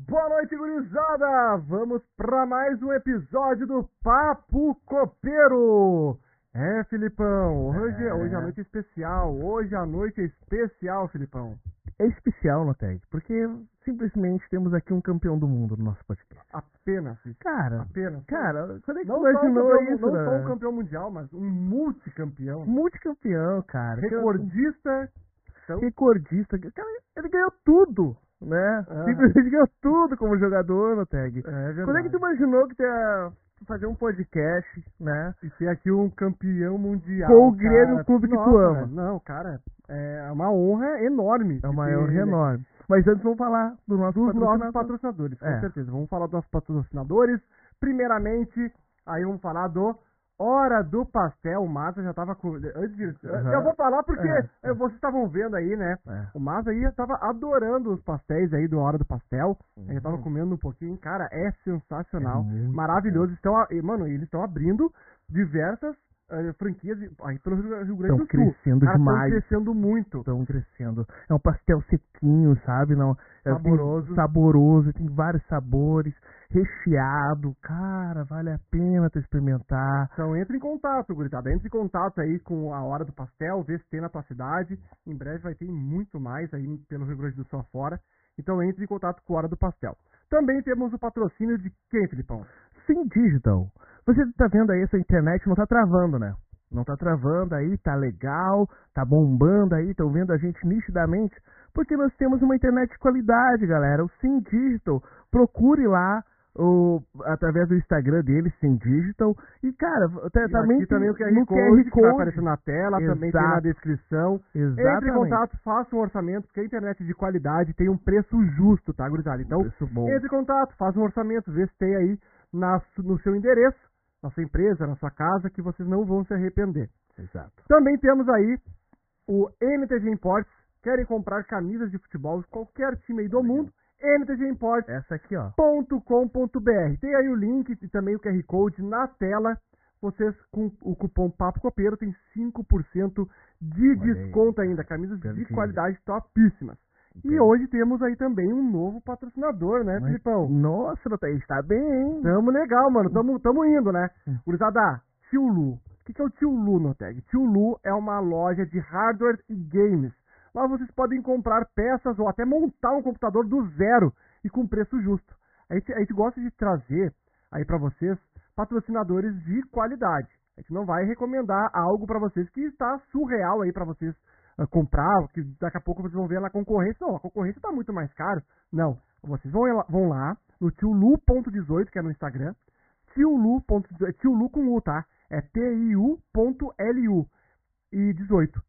Boa noite, gurizada! Vamos para mais um episódio do Papo Copeiro! Filipão, hoje a noite é especial. Hoje a noite é especial, Filipão. É especial, Noteg, porque simplesmente temos aqui um campeão do mundo no nosso podcast. Apenas isso. Cara, Apenas. quando é que Não tu imaginou campeão, isso? não só um campeão mundial, mas um multicampeão. Multicampeão, cara. Recordista. Recordista. Cara, ele ganhou tudo, né? Simplesmente ganhou tudo como jogador, Noteg. É verdade. Quando é que tu imaginou que tu ia fazer um podcast, né? E ter aqui um campeão mundial. Com o Grêmio, o clube que tu ama. Velho, não, cara, é uma honra enorme. É uma honra enorme. Mas antes vamos falar dos nossos patrocinadores, com certeza. Vamos falar dos nossos patrocinadores. Primeiramente, aí vamos falar do Hora do Pastel. O Maza já tava com... Eu vou falar porque vocês estavam vendo aí, né? O Maza aí tava adorando os pastéis aí do Hora do Pastel. Ele tava comendo um pouquinho. Cara, é sensacional. Maravilhoso. Mano, eles estão abrindo diversas franquias aí pelo Rio Grande do Sul. Estão crescendo demais. Estão crescendo muito. Estão crescendo. É um pastel sequinho, sabe? Não, saboroso. Saboroso, tem vários sabores, recheado. Cara, vale a pena tu experimentar. Então entre em contato, gurizada. Entre em contato aí com a Hora do Pastel, vê se tem na tua cidade. Em breve vai ter muito mais aí pelo Rio Grande do Sul afora. Então entre em contato com a Hora do Pastel. Também temos o patrocínio de quem, Filipão? Sim Digital. Você tá vendo aí, essa internet não tá travando, né? Não tá travando aí, tá legal, tá bombando aí, estão vendo a gente nitidamente, porque nós temos uma internet de qualidade, galera. O Sim Digital, procure lá através do Instagram dele, Sim Digital. E, cara, também tem o QR Code que vai aparecer na tela, também tem na descrição. Exatamente. Entre em contato, faça um orçamento, porque a internet de qualidade tem um preço justo, tá, gurizada? Então, entre em contato, faz um orçamento, vê se tem aí no seu endereço, na sua empresa, na sua casa, que vocês não vão se arrepender. Exato. Também temos aí o NTG Imports. Querem comprar camisas de futebol de qualquer time aí do mundo? NTG Imports. Essa aqui, ó. .com.br. Tem aí o link e também o QR Code na tela. Vocês, com o cupom Papo Copeiro, tem 5% de desconto ainda. Camisas de qualidade topíssimas. E hoje temos aí também um novo patrocinador, né, Filipão? Nossa, está bem, hein? Tamo legal, mano. Tamo indo, né? Gurizada, Tio Lu. O que é o Tio Lu, Noteg? Tio Lu é uma loja de hardware e games. Lá vocês podem comprar peças ou até montar um computador do zero e com preço justo. A gente gosta de trazer aí pra vocês patrocinadores de qualidade. A gente não vai recomendar algo pra vocês que está surreal aí pra vocês comprar, que daqui a pouco vocês vão ver na concorrência. Não, a concorrência tá muito mais caro. Não, vocês vão lá no tiolu.18, que é no Instagram. Tiolu.18, Tiolu com U, tá? É TIU.LU e 18.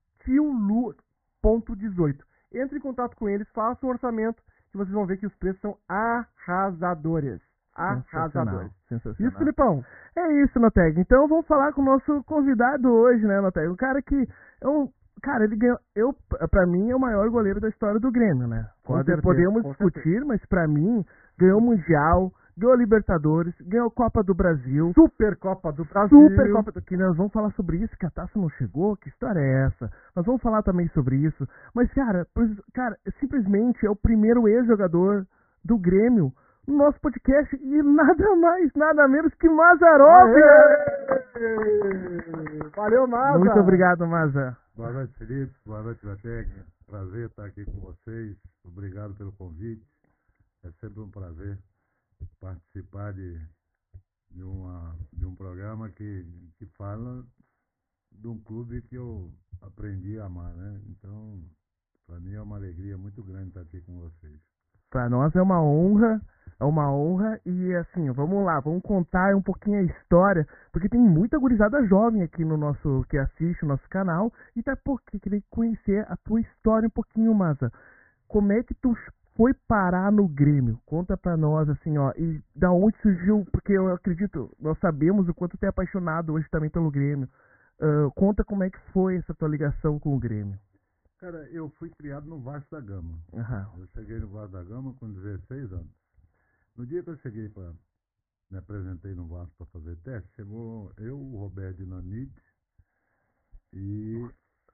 Tiolu.18. Entre em contato com eles, faça um orçamento, que vocês vão ver que os preços são arrasadores. Arrasadores. Sensacional. Isso, Filipão? É isso, Noteg. Então vamos falar com o nosso convidado hoje, né, Noteg? Um cara que é um... Cara, ele ganhou. Pra mim, é o maior goleiro da história do Grêmio, né? Podemos discutir, mas pra mim, ganhou o Mundial, ganhou a Libertadores, ganhou a Copa do Brasil. Super Copa do Brasil. Super Copa do... Que nós vamos falar sobre isso, que a taça não chegou, que história é essa? Nós vamos falar também sobre isso. Mas, cara, simplesmente é o primeiro ex-jogador do Grêmio no nosso podcast e nada mais, nada menos que Mazzaropi! Valeu, Maza! Muito obrigado, Maza. Boa noite, Felipe. Boa noite, Noteg. Prazer estar aqui com vocês. Obrigado pelo convite. É sempre um prazer participar de um programa que fala de um clube que eu aprendi a amar, né? Então, para mim é uma alegria muito grande estar aqui com vocês. Para nós é uma honra e assim, vamos lá, vamos contar um pouquinho a história, porque tem muita gurizada jovem aqui no nosso, que assiste o nosso canal e tá porque queria conhecer a tua história um pouquinho, Maza. Como é que tu foi parar no Grêmio? Conta pra nós, assim, ó, e da onde surgiu, porque eu acredito, nós sabemos o quanto tu é apaixonado hoje também pelo Grêmio. Conta como é que foi essa tua ligação com o Grêmio. Cara, eu fui criado no Vasco da Gama. Uhum. Eu cheguei no Vasco da Gama com 16 anos. No dia que eu cheguei me apresentei no Vasco para fazer teste, chegou eu, o Roberto Dinamite e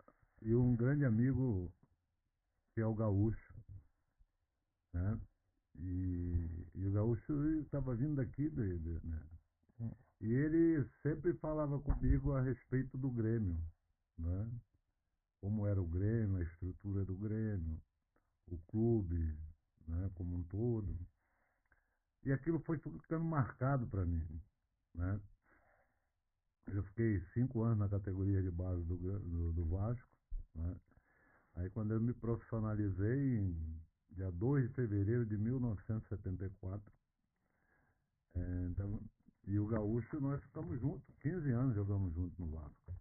um grande amigo que é o Gaúcho, né? E o Gaúcho estava vindo daqui, né? E ele sempre falava comigo a respeito do Grêmio, né? Como era o Grêmio, a estrutura do Grêmio, o clube, né, como um todo. E aquilo foi ficando marcado para mim, né? Eu fiquei 5 anos na categoria de base do Vasco, né? Aí quando eu me profissionalizei, em dia 2 de fevereiro de 1974, então, e o Gaúcho, nós ficamos juntos, 15 anos jogamos juntos no Vasco.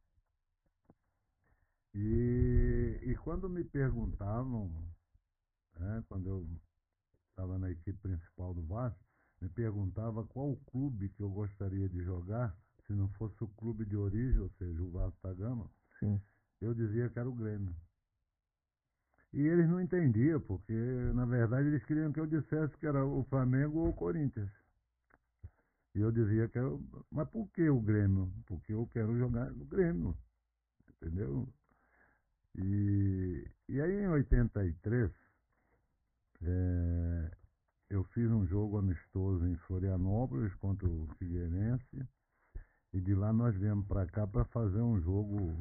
E quando me perguntavam, né, quando eu estava na equipe principal do Vasco, me perguntava qual clube que eu gostaria de jogar, se não fosse o clube de origem, ou seja, o Vasco da Gama. Sim. Eu dizia que era o Grêmio. E eles não entendiam, porque na verdade eles queriam que eu dissesse que era o Flamengo ou o Corinthians. E eu dizia que era, mas por que o Grêmio? Porque eu quero jogar no Grêmio, entendeu? E aí em 83, eu fiz um jogo amistoso em Florianópolis contra o Figueirense. E de lá nós viemos para cá para fazer um jogo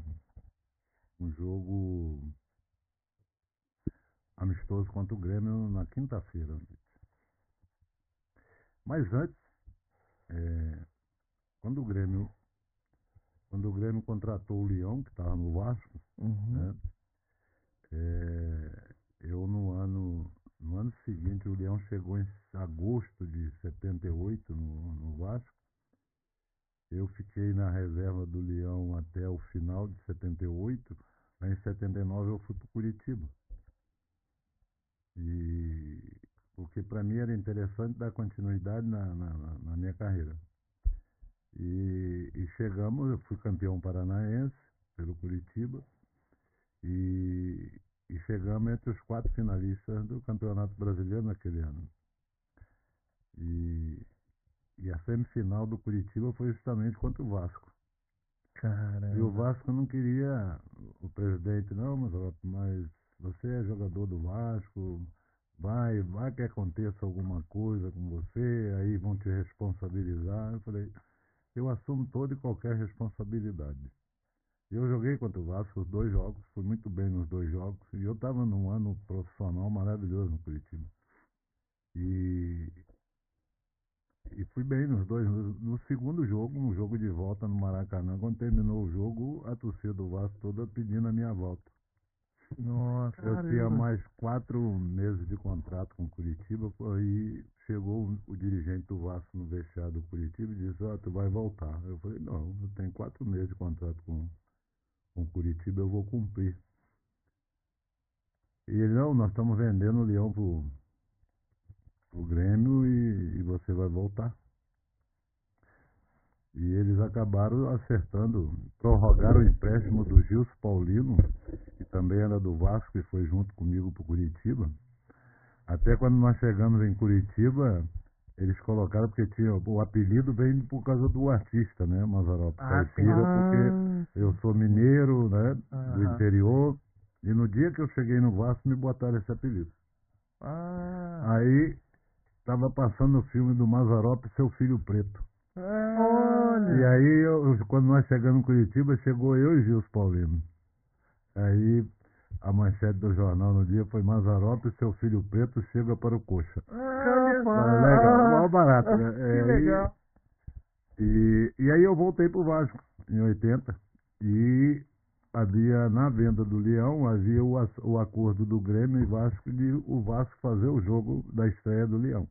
amistoso contra o Grêmio na quinta-feira. Mas antes, quando o Grêmio contratou o Leão, que estava no Vasco, né? Eu no ano seguinte, o Leão chegou em agosto de 78 no Vasco. Eu fiquei na reserva do Leão até o final de 78. Aí em 79 eu fui para o Curitiba. Porque para mim era interessante dar continuidade na minha carreira. E chegamos, eu fui campeão paranaense pelo Curitiba. E chegamos entre os 4 finalistas do Campeonato Brasileiro naquele ano. E a semifinal do Curitiba foi justamente contra o Vasco. Caramba. E o Vasco não queria, o presidente, não, mas você é jogador do Vasco, vai que aconteça alguma coisa com você, aí vão te responsabilizar. Eu falei, eu assumo toda e qualquer responsabilidade. Eu joguei contra o Vasco os 2 jogos, fui muito bem nos 2 jogos, e eu estava num ano profissional maravilhoso no Curitiba. E fui bem nos 2. No segundo jogo, um jogo de volta no Maracanã, quando terminou o jogo, a torcida do Vasco toda pedindo a minha volta. Nossa, Eu tinha mais 4 meses de contrato com o Curitiba, aí chegou o dirigente do Vasco no vestiário do Curitiba e disse, tu vai voltar. Eu falei, não, eu tenho 4 meses de contrato com o Curitiba, eu vou cumprir. E ele, não, nós estamos vendendo o Leão pro Grêmio e você vai voltar. E eles acabaram acertando, prorrogaram o empréstimo do Gilson Paulino, que também era do Vasco e foi junto comigo para o Curitiba. Até quando nós chegamos em Curitiba, eles colocaram, porque tinha, o apelido vem por causa do artista, né, Mazzaropi? Caipira, porque eu sou mineiro, né, do interior, e no dia que eu cheguei no Vasco me botaram esse apelido. Aí estava passando o filme do Mazzaropi, Seu Filho Preto. E aí, quando nós chegamos em Curitiba, chegou eu e Gilson Paulino. Aí, a manchete do jornal no dia foi Mazzaropi, Seu Filho Preto, chega para o Coxa. Legal, mal barato, né? Que legal. E aí eu voltei pro Vasco, em 80. E havia, na venda do Leão, havia o acordo do Grêmio e Vasco de o Vasco fazer o jogo da estreia do Leão.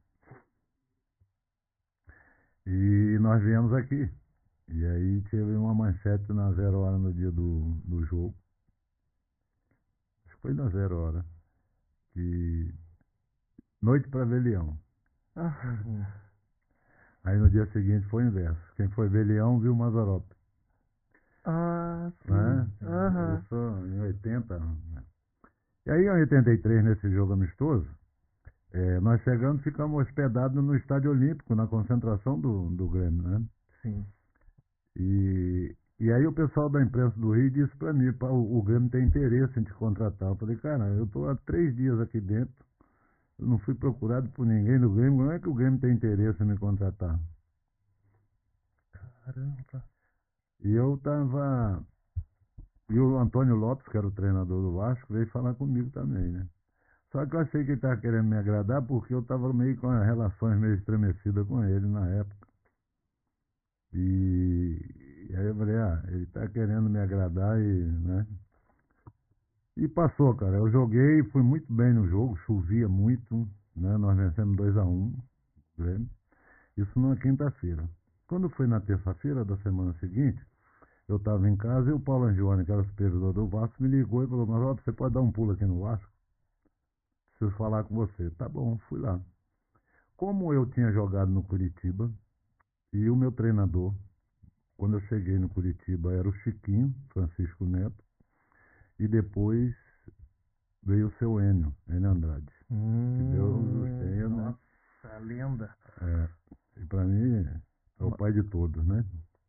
E nós viemos aqui. E aí teve uma manchete na 0 hora no dia do jogo. Acho que foi na 0 hora. Que noite para ver Leão. Aí no dia seguinte foi o inverso. Quem foi ver Leão viu Mazzaropi. Sim. Né? Isso em 80. Né? E aí em 83, nesse jogo amistoso, nós chegamos e ficamos hospedados no Estádio Olímpico, na concentração do Grêmio, né? Sim. E aí o pessoal da imprensa do Rio disse para mim, o Grêmio tem interesse em te contratar. Eu falei, cara, eu estou há 3 dias aqui dentro, Eu não fui procurado por ninguém do Grêmio. Não é que o Grêmio tem interesse em me contratar. Caramba. E eu tava. E o Antônio Lopes, que era o treinador do Vasco, veio falar comigo também, né? Só que eu achei que ele estava querendo me agradar porque eu estava meio com as relações meio estremecidas com ele na época. E aí eu falei, ele está querendo me agradar e, né? E passou, cara. Eu joguei, fui muito bem no jogo, chovia muito, né? Nós vencemos 2-1, Grêmio. Isso numa quinta-feira. Quando foi na terça-feira da semana seguinte, eu estava em casa e o Paulo Angione, que era o supervisor do Vasco, me ligou e falou, mas ó, você pode dar um pulo aqui no Vasco? Preciso falar com você. Tá bom, fui lá. Como eu tinha jogado no Curitiba, e o meu treinador, quando eu cheguei no Curitiba, era o Chiquinho, Francisco Neto, e depois veio o seu Enio Andrade. Que Deus os tenha, né? Nossa, lenda. E para mim é o pai de todos, né?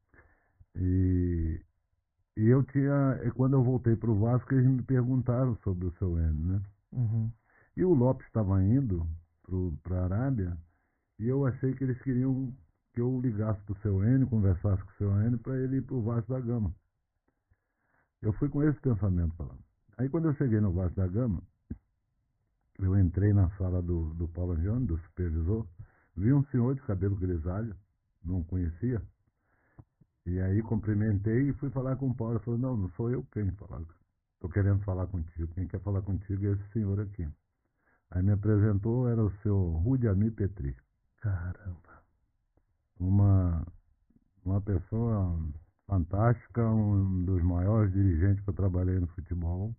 E, e eu tinha, e quando eu voltei para o Vasco, eles me perguntaram sobre o seu Enio, né? Uhum. E o Lopes estava indo para a Arábia, e eu achei que eles queriam que eu ligasse para o seu Enio, conversasse com o seu Enio, para ele ir para o Vasco da Gama. Eu fui com esse pensamento para lá. Aí quando eu cheguei no Vasco da Gama, eu entrei na sala do Paulo Angione, do supervisor, vi um senhor de cabelo grisalho, não conhecia, e aí cumprimentei e fui falar com o Paulo. Ele falou, não sou eu quem falar. Estou querendo falar contigo. Quem quer falar contigo é esse senhor aqui. Aí me apresentou, era o seu Rudiamir Petri. Caramba. Uma pessoa fantástica, um dos maiores dirigentes que eu trabalhei no futebol.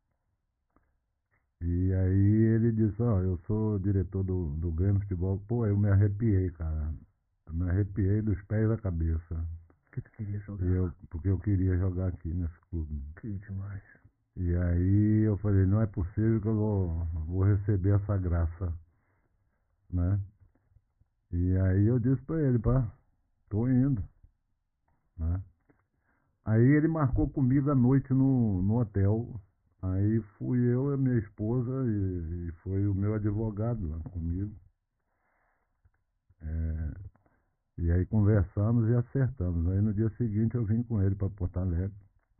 E aí ele disse, eu sou diretor do Grêmio Futebol. Pô, eu me arrepiei, cara. Eu me arrepiei dos pés à cabeça. Que tu queria jogar? Porque eu queria jogar aqui nesse clube. Que demais. E aí eu falei, não é possível que eu vou receber essa graça, né? E aí eu disse pra ele, tô indo, né? Aí ele marcou comigo a noite no hotel. Aí fui eu e a minha esposa e foi o meu advogado lá comigo. E aí conversamos e acertamos. Aí no dia seguinte eu vim com ele para Porto Alegre.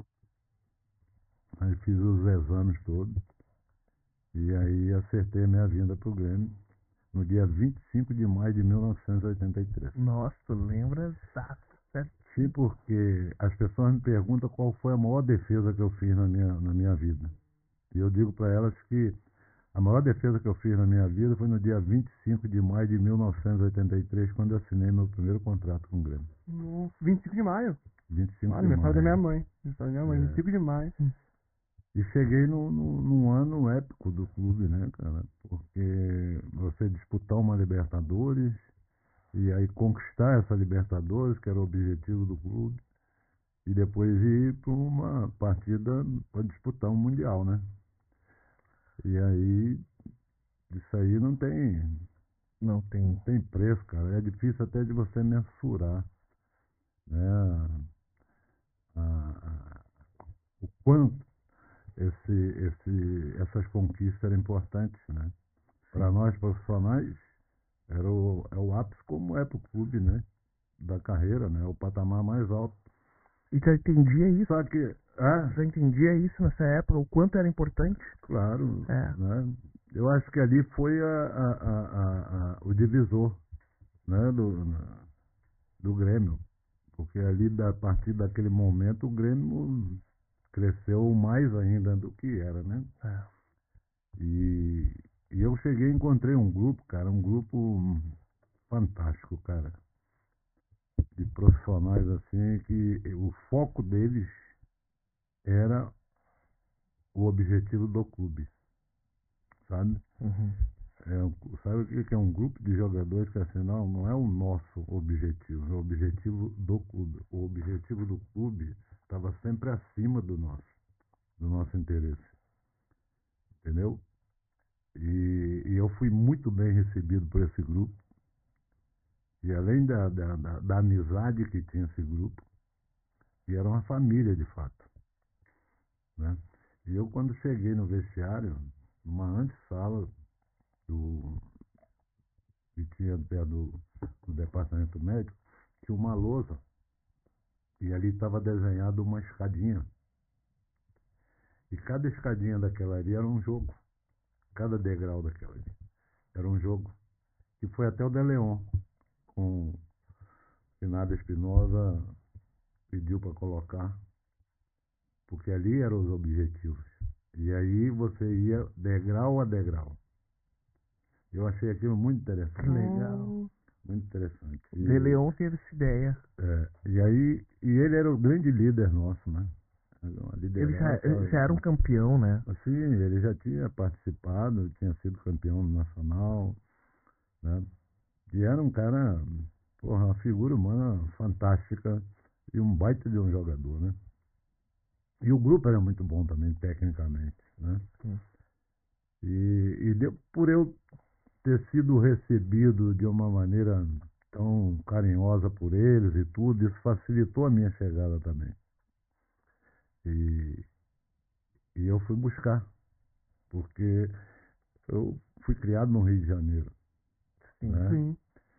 Aí fiz os exames todos. E aí acertei a minha vinda para o Grêmio no dia 25 de maio de 1983. Nossa, tu lembra exato, certo? Sim, porque as pessoas me perguntam qual foi a maior defesa que eu fiz na minha vida. E eu digo para elas que a maior defesa que eu fiz na minha vida foi no dia 25 de maio de 1983, quando eu assinei meu primeiro contrato com o Grêmio. No 25 de maio. 25 de Aniversário da maio. minha mãe. Aniversário da minha mãe, 25 de maio. E cheguei num ano épico do clube, né, cara? Porque você disputar uma Libertadores e aí conquistar essa Libertadores, que era o objetivo do clube, e depois ir para uma partida para disputar um Mundial, né? E aí, isso aí não tem preço, cara. É difícil até de você mensurar, né? O quanto essas conquistas eram importantes, né? Para nós profissionais, é o ápice como é para o clube, né? Da carreira, né? O patamar mais alto. E já entendia isso? Só que, Já entendia isso nessa época, o quanto era importante? claro, É. né? Eu acho que ali foi o divisor, né? Do Grêmio. Porque ali, a partir daquele momento, o Grêmio cresceu mais ainda do que era, né? É. E eu cheguei e encontrei um grupo, cara, um grupo fantástico, cara, de profissionais assim, que o foco deles era o objetivo do clube, sabe? Uhum. Sabe o que é um grupo de jogadores que assim, não é o nosso objetivo, é o objetivo do clube. O objetivo do clube estava sempre acima do nosso interesse, entendeu? E eu fui muito bem recebido por esse grupo. E além da amizade que tinha esse grupo, e era uma família de fato, né? E eu, quando cheguei no vestiário, numa antessala, do, que tinha perto do departamento médico, tinha uma lousa. E ali estava desenhado uma escadinha. E cada escadinha daquela ali era um jogo. Cada degrau daquela ali era um jogo. E foi até o De Leon, com Finado Espinosa, pediu para colocar, porque ali eram os objetivos. E aí você ia degrau a degrau. Eu achei aquilo muito interessante. Legal. Muito interessante. O De Leon teve essa ideia. E aí, ele era o grande líder nosso, né? Ele já era um campeão, né? Sim, ele já tinha participado, tinha sido campeão nacional, né? E era um cara, porra, uma figura humana fantástica e um baita de um jogador, né? E o grupo era muito bom também, tecnicamente, né? Sim. E por eu ter sido recebido de uma maneira tão carinhosa por eles e tudo, isso facilitou a minha chegada também. E eu fui buscar, porque eu fui criado no Rio de Janeiro. Sim, Né? Sim.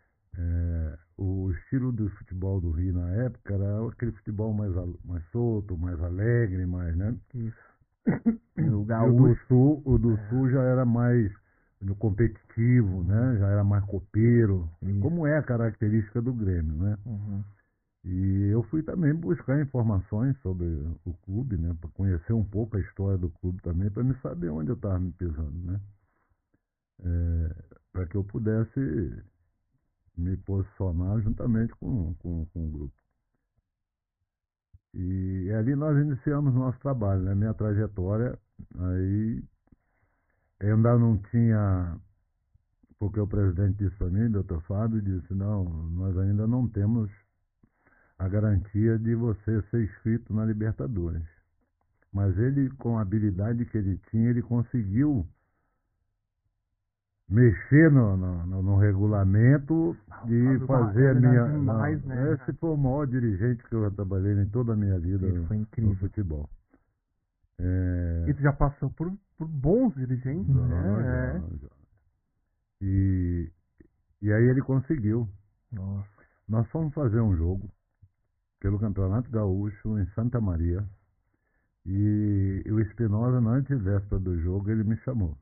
O estilo do futebol do Rio na época era aquele futebol mais solto, mais alegre, mais, né? Isso. E o do Sul já era mais no competitivo, né? Já era mais copeiro, como é a característica do Grêmio, né? Uhum. E eu fui também buscar informações sobre o clube, né? Para conhecer um pouco a história do clube também, para me saber onde eu estava me pisando, né? Para que eu pudesse me posicionar juntamente com o grupo. E ali nós iniciamos nosso trabalho, né? Minha trajetória, aí eu ainda não tinha, porque o presidente disse para mim, doutor Fábio, disse, não, nós ainda não temos a garantia de você ser inscrito na Libertadores. Mas ele, com a habilidade que ele tinha, ele conseguiu mexer no regulamento e fazer a minha... Demais, né? Esse foi o maior dirigente que eu trabalhei em toda a minha vida Foi incrível. no futebol. E tu já passou por bons dirigentes, né? Já. E aí ele conseguiu. Nossa. Nós fomos fazer um jogo pelo Campeonato Gaúcho em Santa Maria. E o Espinosa, na antevéspera do jogo, ele me chamou.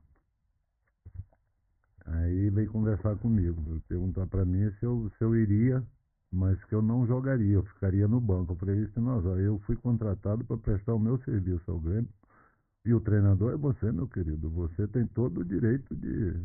Aí veio conversar comigo, perguntar para mim se eu iria, mas que eu não jogaria, eu ficaria no banco. Eu falei, Espinosa, eu fui contratado para prestar o meu serviço ao Grêmio, e o treinador é você, meu querido. Você tem todo o direito de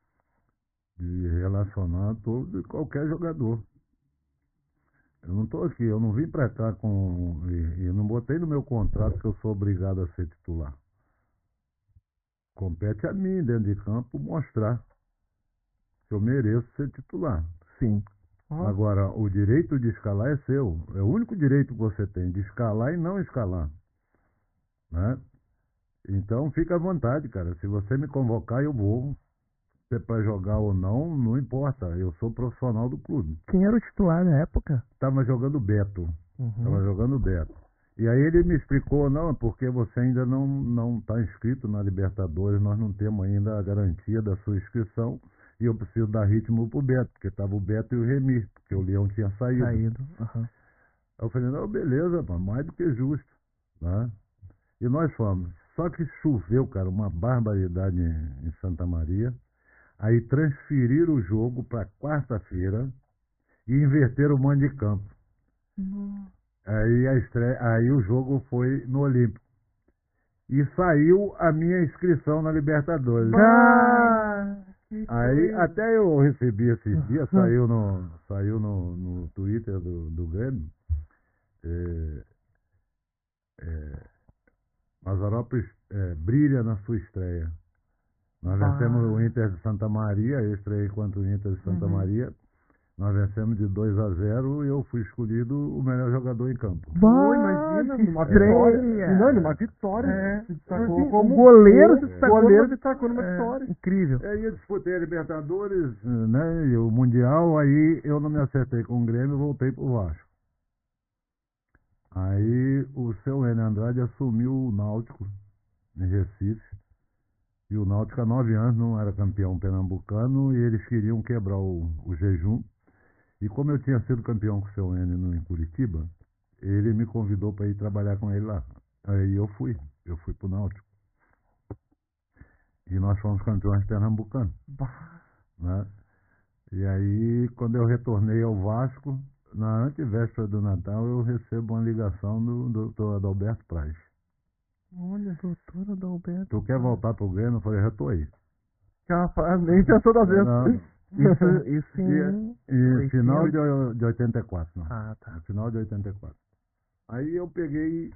relacionar todo e qualquer jogador. Eu não estou aqui, eu não vim para cá e não botei no meu contrato que eu sou obrigado a ser titular. Compete a mim, dentro de campo, mostrar que eu mereço ser titular. Sim. Agora, o direito de escalar é seu. É o único direito que você tem, de escalar e não escalar. Né? Então, fica à vontade, cara. Se você me convocar, eu vou. Se é para jogar ou não, não importa. Eu sou profissional do clube. Quem era o titular na época? Tava jogando Beto. Uhum. E aí ele me explicou, não, porque você ainda não está inscrito na Libertadores, nós não temos ainda a garantia da sua inscrição e eu preciso dar ritmo pro Beto, porque estava o Beto e o Remy, porque o Leão tinha saído. Uhum. Aí eu falei, não, beleza, mano, mais do que justo. Né? E nós fomos. Só que choveu, cara, uma barbaridade em Santa Maria. Aí transferiram o jogo para quarta-feira e inverteram o mando de campo. Aí o jogo foi no Olímpico. E saiu a minha inscrição na Libertadores. Aí até eu recebi esses dias, saiu no Twitter do Grêmio. Mazarópolis brilha na sua estreia. Nós vencemos o Inter de Santa Maria, eu estreiei contra o Inter de Santa Maria. Nós vencemos de 2-0 e eu fui escolhido o melhor jogador em campo. Imagina, numa vitória. Não, numa vitória. Se destacou como goleiro, se destacou numa vitória. Incrível. Aí eu disputei a Libertadores, né, e o Mundial, aí eu não me acertei com o Grêmio e voltei pro Vasco. Aí o seu Enio Andrade assumiu o Náutico, em Recife, E o Náutico há 9 anos não era campeão pernambucano e eles queriam quebrar o jejum. E como eu tinha sido campeão com o seu Enio em Curitiba, ele me convidou para ir trabalhar com ele lá. Aí eu fui pro Náutico. E nós fomos campeões pernambucanos. Né? E aí, quando eu retornei ao Vasco, na antevéspera do Natal, eu recebo uma ligação do doutor Adalberto Praz. Olha, doutor Adalberto. Tu quer voltar pro Grêmio? Eu falei, já tô aí. Capaz, nem pensou das vezes. Não, Isso e final de 84, não. Ah, tá. No final de 84. Aí eu peguei,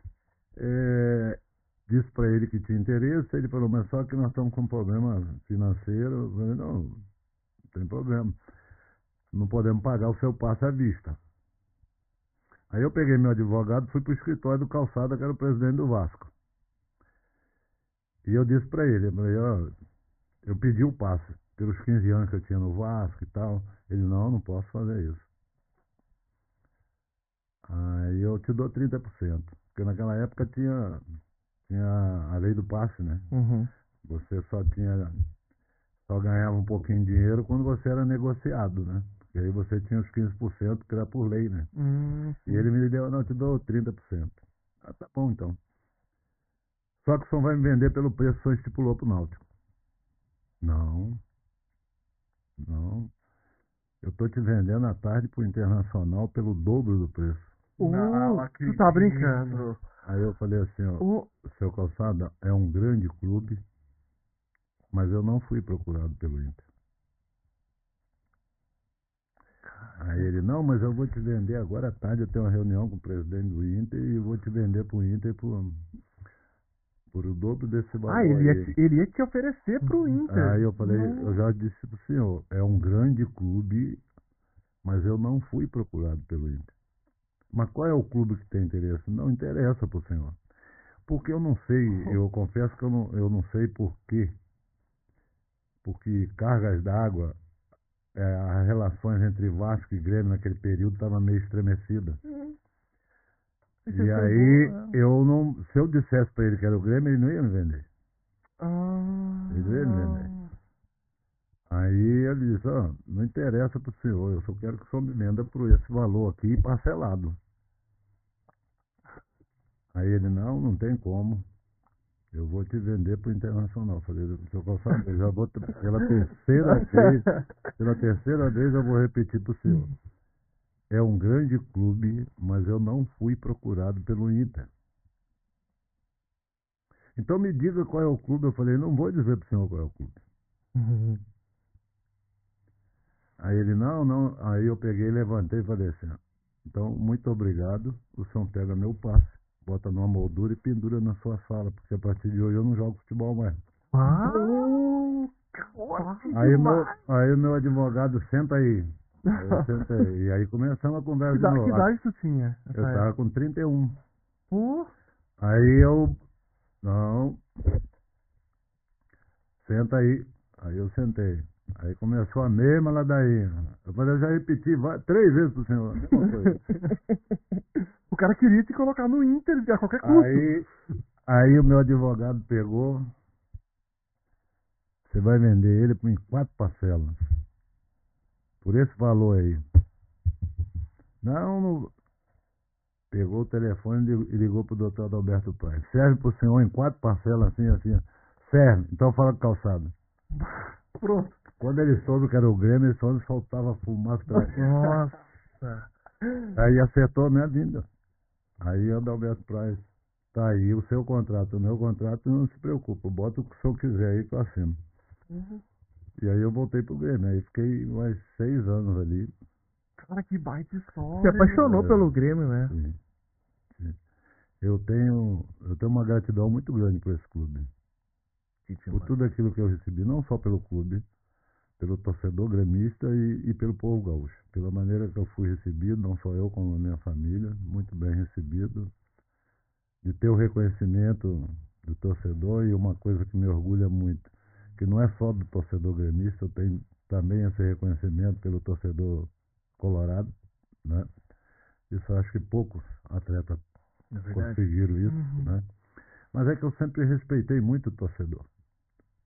disse para ele que tinha interesse, ele falou, mas só que nós estamos com um problema financeiro. Eu falei, não tem problema. Não podemos pagar o seu passe à vista. Aí eu peguei meu advogado e fui para o escritório do Calçada, que era o presidente do Vasco. E eu disse para ele, eu falei, ó, eu pedi o passe pelos 15 anos que eu tinha no Vasco e tal. Ele, não posso fazer isso. Aí eu te dou 30%. Porque naquela época tinha a lei do passe, né? Uhum. Você só ganhava um pouquinho de dinheiro quando você era negociado, né? Porque aí você tinha os 15% que era por lei, né? E ele me deu, não, eu te dou 30%. Ah, tá bom então. Só que o senhor vai me vender pelo preço que o senhor estipulou pro Náutico. Não. Eu tô te vendendo à tarde pro Internacional pelo dobro do preço. Não, tu tá brincando. Aí eu falei assim, ó, seu Calçada é um grande clube, mas eu não fui procurado pelo Inter. Aí ele, não, mas eu vou te vender agora à tarde, eu tenho uma reunião com o presidente do Inter e vou te vender pro Inter por o dobro desse valor. Ah, ele ia te oferecer pro Inter. Aí eu falei, eu já disse pro senhor, é um grande clube, mas eu não fui procurado pelo Inter. Mas qual é o clube que tem interesse? Não interessa pro senhor. Porque eu não sei, eu confesso que eu não sei por quê. Porque cargas d'água, as relações entre Vasco e Grêmio naquele período estavam meio estremecidas. E aí, se eu dissesse para ele que era o Grêmio, ele não ia me vender. Ele não ia me vender. Aí ele disse, não interessa pro senhor, eu só quero que o senhor me venda por esse valor aqui parcelado. Aí ele, não tem como. Eu vou te vender pro Internacional. Eu falei, seu Calçado, eu já vou pela terceira vez eu vou repetir pro senhor. É um grande clube, mas eu não fui procurado pelo Inter. Então me diga qual é o clube. Eu falei, não vou dizer pro senhor qual é o clube. Aí ele, não. Aí eu peguei, levantei e falei assim, então, muito obrigado. O senhor pega meu passe, bota numa moldura e pendura na sua sala, porque a partir de hoje eu não jogo futebol mais. Aí o meu advogado, senta aí. Eu sentei. E aí começamos a conversa de novo. Que idade tu tinha? Eu tava com 31. Pô. Aí eu, não, senta aí. Aí eu sentei. Aí começou a mesma ladainha. Eu falei, eu já repeti 3 vezes pro senhor. O cara queria te colocar no Inter a qualquer custo. Aí o meu advogado pegou. Você vai vender ele em 4 parcelas. Por esse valor aí. Não. Pegou o telefone e ligou pro doutor Adalberto Praz. Serve pro senhor em 4 parcelas assim. Serve. Então fala com Calçada. Pronto. Quando ele soube que era o Grêmio, ele só soltava fumaça pra ele. Nossa. Aí acertou a minha vinda. Aí Adalberto Praz, tá aí o seu contrato, o meu contrato, não se preocupa, bota o que o senhor quiser aí que eu assino. E aí eu voltei pro Grêmio, aí fiquei mais 6 anos ali. Cara, que baita história. Se apaixonou pelo Grêmio, né? Sim. Eu tenho uma gratidão muito grande por esse clube. Por tudo aquilo que eu recebi, não só pelo clube, pelo torcedor gremista e pelo povo gaúcho. Pela maneira que eu fui recebido, não só eu, como a minha família, muito bem recebido. De ter o reconhecimento do torcedor e uma coisa que me orgulha muito, que não é só do torcedor gremista, eu tenho também esse reconhecimento pelo torcedor colorado, né? Isso eu acho que poucos atletas conseguiram isso, né? Mas é que eu sempre respeitei muito o torcedor.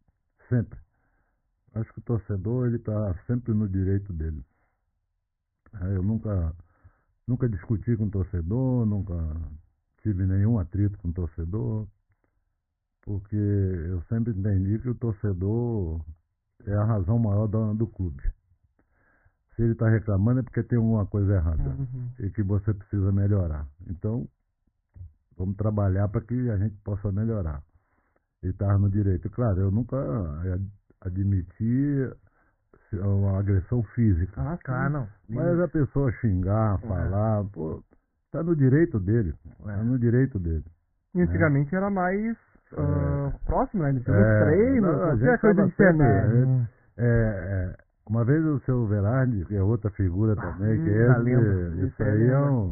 Sempre. Acho que o torcedor, ele está sempre no direito dele. Eu nunca discuti com o torcedor, nunca tive nenhum atrito com o torcedor, porque eu sempre entendi que o torcedor é a razão maior do clube. Se ele está reclamando é porque tem alguma coisa errada e que você precisa melhorar. Então, vamos trabalhar para que a gente possa melhorar. E estar no direito. Claro, eu nunca admiti uma agressão física. Ah, claro, não. Mas a pessoa xingar, falar, pô, tá no direito dele. Tá no direito dele. E antigamente era mais próximo, né? Nos treinos, a qualquer gente coisa tava de internet. sempre, uma vez o seu Verardi, que é outra figura também, que isso aí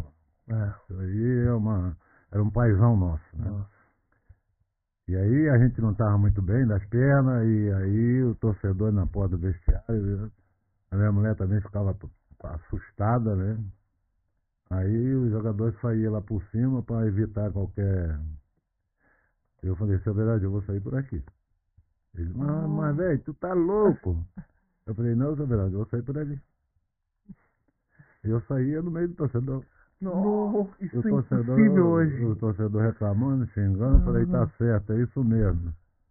era um paizão nosso, né? E aí a gente não estava muito bem das pernas, e aí o torcedor na porta do vestiário, a minha mulher também ficava assustada, né? Aí os jogadores saíam lá por cima para evitar qualquer... Eu falei, seu Verardi, eu vou sair por aqui. Ele, mas velho, tu tá louco? Eu falei, não, seu Verardi, eu vou sair por ali. E eu saía no meio do torcedor. Não, isso é impossível hoje. O torcedor reclamando, xingando, falei, tá certo, é isso mesmo.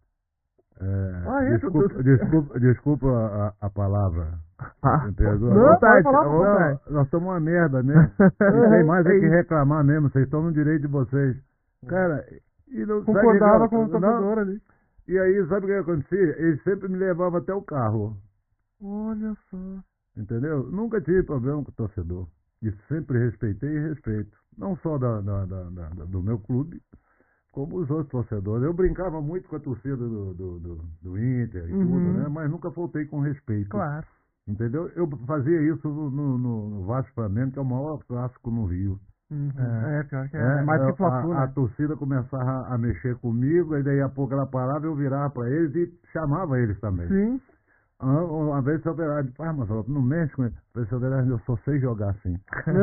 Desculpa a palavra. Me perdoa. Não, vontade, vontade. Nós estamos uma merda, né? E tem mais é que reclamar mesmo, vocês estão no direito de vocês. Cara, e não concordava com o torcedor ali. E aí, sabe o que acontecia? Ele sempre me levava até o carro. Olha só. Entendeu? Nunca tive problema com o torcedor. E sempre respeitei e respeito. Não só do meu clube, como os outros torcedores. Eu brincava muito com a torcida do Inter e tudo, né? Mas nunca faltei com respeito. Claro. Entendeu? Eu fazia isso no Vasco Flamengo, que é o maior clássico no Rio. Pior que é mais que Fla-Flu, né? A torcida começava a mexer comigo, aí daí a pouco ela parava, eu virava para eles e chamava eles também. Sim. Uma vez o seu Verardi, mas não mexe com ele. Eu falei, seu Verardi, eu só sei jogar assim.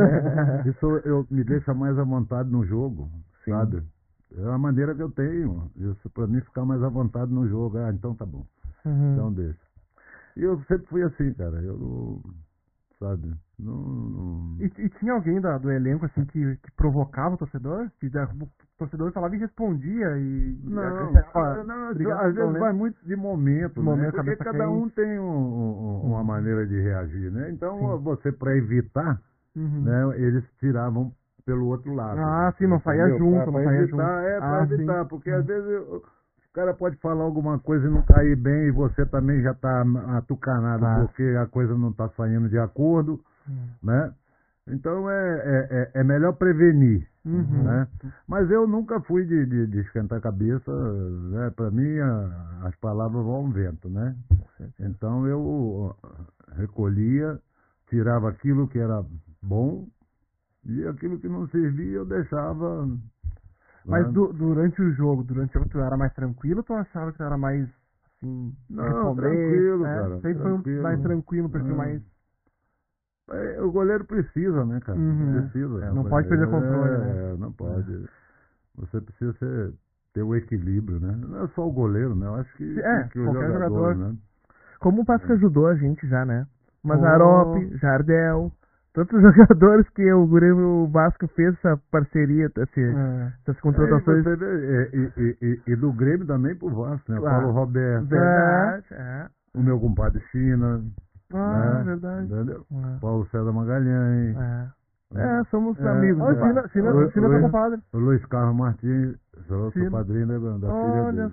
Isso me deixa mais à vontade no jogo, sabe? É a maneira que eu tenho. Isso para mim ficar mais à vontade no jogo. Então tá bom. Então deixa. E eu sempre fui assim, cara. Eu não, sabe? Não... E tinha alguém do elenco assim que provocava o torcedor? Que o torcedor falava e respondia e... Às vezes vai muito de momento, né? Porque cada um tem uma maneira de reagir, né? Então você, para evitar, né, eles tiravam pelo outro lado. Sim, não saía junto, não saía junto. Para evitar, porque às vezes o cara pode falar alguma coisa e não cair bem e você também já está atucanado porque a coisa não está saindo de acordo, né? Então é melhor prevenir, né? Mas eu nunca fui de esquentar a cabeça, né? Para mim as palavras vão ao vento, né? Então eu recolhia, tirava aquilo que era bom e aquilo que não servia eu deixava. Mas durante o jogo, tu era mais tranquilo ou tu achava que tu era mais assim, não, tranquilo, cara. Sempre tranquilo. foi mais tranquilo, um perfil mais... O goleiro precisa, né, cara? Precisa. Não pode perder controle, né? Não pode. Você precisa ter o equilíbrio, né? Não é só o goleiro, né? Eu acho que o qualquer jogador, né? Como o Vasco ajudou a gente já, né? Mazarope, Jardel, tantos jogadores que o Vasco fez essa parceria, essas contratações. E do Grêmio também pro Vasco, né? Paulo Roberto. Verdade. O meu compadre China. Verdade. Entendeu? Paulo César Magalhães. Somos amigos. China tá com padre. O Luiz Carlos Martins, sou padrinho da filha dele.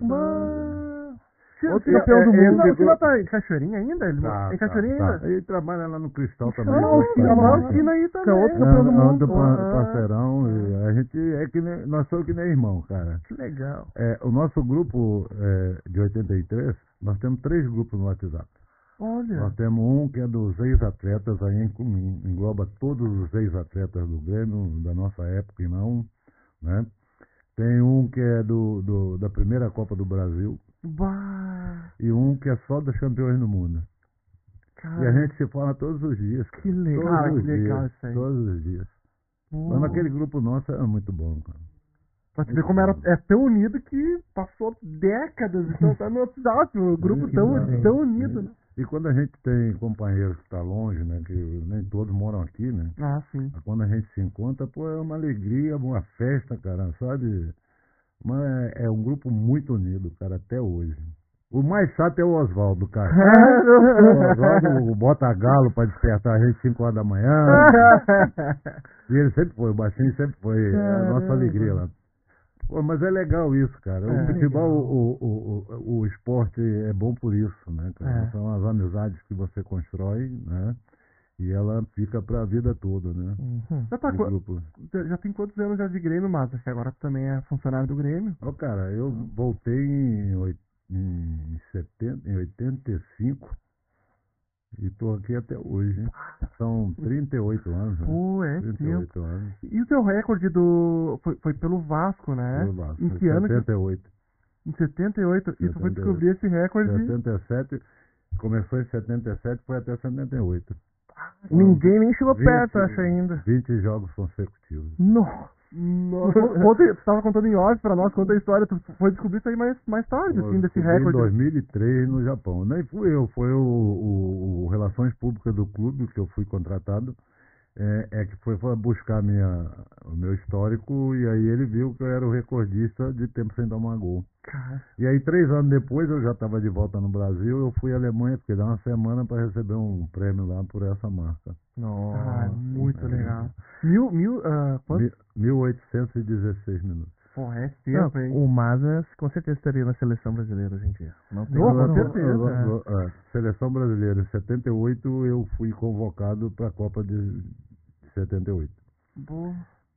O campeão do mundo. O China tá em Cachoeirinha ainda? Ele em Cachoeirinha ainda? Ele trabalha lá no Cristal também. O China aí também. Outro campeão do mundo. Parceirão. E a gente nós somos que nem irmão, cara. Que legal. O nosso grupo de 83, nós temos 3 grupos no WhatsApp. Olha. Nós temos um que é dos ex-atletas, aí engloba todos os ex-atletas do Grêmio, da nossa época e não, né? Tem um que é da primeira Copa do Brasil. E um que é só dos campeões do mundo. Cara. E a gente se fala todos os dias. Que legal, isso aí. Todos os dias. Mas naquele grupo nosso é muito bom, cara. Pra te ver como é tão unido que passou décadas então tá no WhatsApp, o grupo tão unido, né? E quando a gente tem companheiros que estão longe, né? Que nem todos moram aqui, né? Ah, sim. Quando a gente se encontra, pô, é uma alegria, uma festa, cara, sabe? Mas é um grupo muito unido, cara, até hoje. O mais chato é o Oswaldo, cara. O Oswaldo bota galo pra despertar a gente 5 horas da manhã. E ele sempre foi, o baixinho sempre foi a nossa alegria lá. Pô, mas é legal isso, cara. O futebol, o esporte é bom por isso, né, cara? São as amizades que você constrói, né? E ela fica pra vida toda, né? Já tem quantos anos já de Grêmio, mas você agora também é funcionário do Grêmio? Ó, cara, eu voltei em 85 e tô aqui até hoje, hein? São 38 anos. Pô, é 38 tempo. anos. E o teu recorde foi pelo Vasco, né? Pelo Vasco, Em que ano? 78. Em 78. E tu foi descobrir esse recorde? 77. Começou em 77, foi até 78. Ninguém nem chegou perto, acho ainda. 20 jogos consecutivos. Nossa. Tu tava contando em off pra nós, conta a história. Tu foi descobrir isso aí mais tarde, assim, desse recorde. Em 2003 no Japão. Nem fui eu, foi o Relações Públicas do clube que eu fui contratado. Que foi buscar o meu histórico e aí ele viu que eu era o recordista de tempo sem tomar gol. Cara. E aí 3 anos depois eu já estava de volta no Brasil, eu fui à Alemanha, fiquei uma semana para receber um prêmio lá por essa marca. Nossa, muito legal. Quanto? 1816 minutos. Pô, é tempo, hein? O Mazas com certeza estaria na seleção brasileira hoje em dia. Não tem com certeza. Seleção brasileira, em 78 eu fui convocado para a Copa de 78. Boa.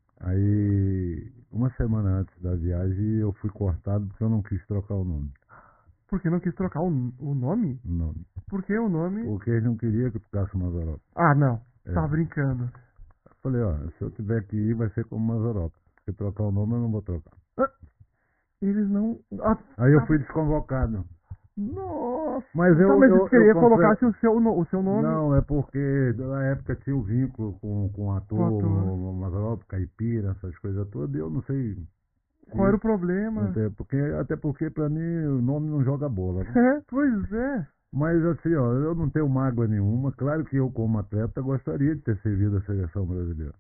Aí, uma semana antes da viagem, eu fui cortado porque eu não quis trocar o nome. Por que não quis trocar o nome? O nome. Por que o nome? Porque eles não queriam que eu ficasse Mazzaropi. Ah, não. Tá brincando. Eu falei, se eu tiver que ir, vai ser como Mazzaropi. Se trocar o nome, eu não vou trocar. Eles não... Aí eu fui desconvocado. Nossa! Mas eu queria colocar o seu nome. Não, é porque na época tinha um vínculo com o ator, o Mazzaropi, Caipira, essas coisas todas, e eu não sei... Qual era o problema? Até porque pra mim o nome não joga bola. Né? Pois é. Mas assim, eu não tenho mágoa nenhuma. Claro que eu como atleta gostaria de ter servido a seleção brasileira.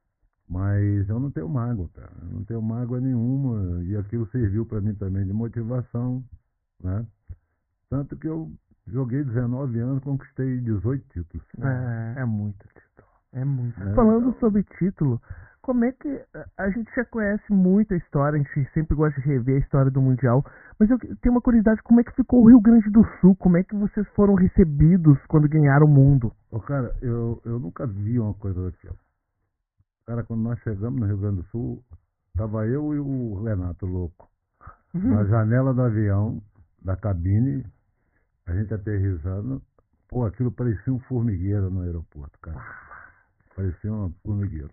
Mas eu não tenho mágoa, cara. Eu não tenho mágoa nenhuma. E aquilo serviu pra mim também de motivação, né? Tanto que eu joguei 19 anos, conquistei 18 títulos. É muito título. É muito. Falando sobre título, como é que a gente já conhece muito a história, a gente sempre gosta de rever a história do Mundial, mas eu tenho uma curiosidade, como é que ficou o Rio Grande do Sul? Como é que vocês foram recebidos quando ganharam o mundo? Cara, eu nunca vi uma coisa daquela. Cara, quando nós chegamos no Rio Grande do Sul, tava eu e o Renato louco. Na janela do avião, da cabine, a gente aterrissando. Pô, aquilo parecia um formigueiro no aeroporto, cara. Parecia um formigueiro.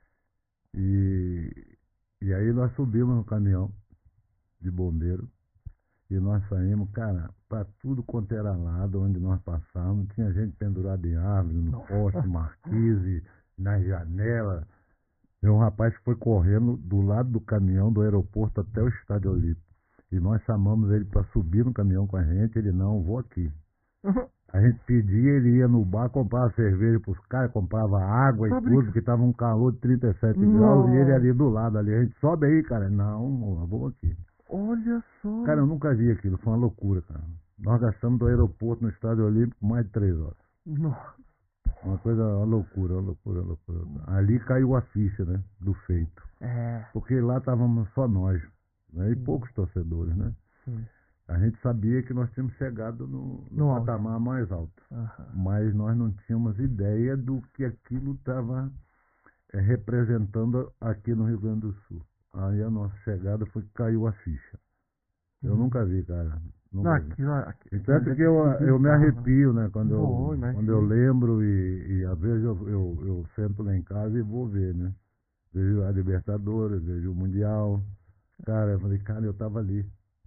E aí nós subimos no caminhão de bombeiro e nós saímos, cara, pra tudo quanto era lado, onde nós passávamos, tinha gente pendurada em árvore, no poste, marquise, nas janelas. E um rapaz que foi correndo do lado do caminhão do aeroporto até o Estádio Olímpico. E nós chamamos ele para subir no caminhão com a gente, ele não, vou aqui. A gente pedia, ele ia no bar, comprava cerveja pros caras, comprava água e tudo, porque tava um calor de 37 graus, e ele ali do lado, ali, a gente sobe aí, cara. Não, eu vou aqui. Olha só. Cara, eu nunca vi aquilo, foi uma loucura, cara. Nós gastamos do aeroporto no Estádio Olímpico mais de 3 horas. Nossa. Uma loucura. Ali caiu a ficha, né, do feito. Porque lá estávamos só nós, né, e poucos torcedores, né. Sim. A gente sabia que nós tínhamos chegado no patamar mais alto, mas nós não tínhamos ideia do que aquilo estava representando aqui no Rio Grande do Sul. Aí a nossa chegada foi que caiu a ficha. Eu nunca vi, cara. Então é porque eu me arrepio, né? Quando eu lembro e às vezes eu sento lá em casa e vou ver, né? Vejo a Libertadores, vejo o Mundial. Cara, eu falei, cara, eu tava ali.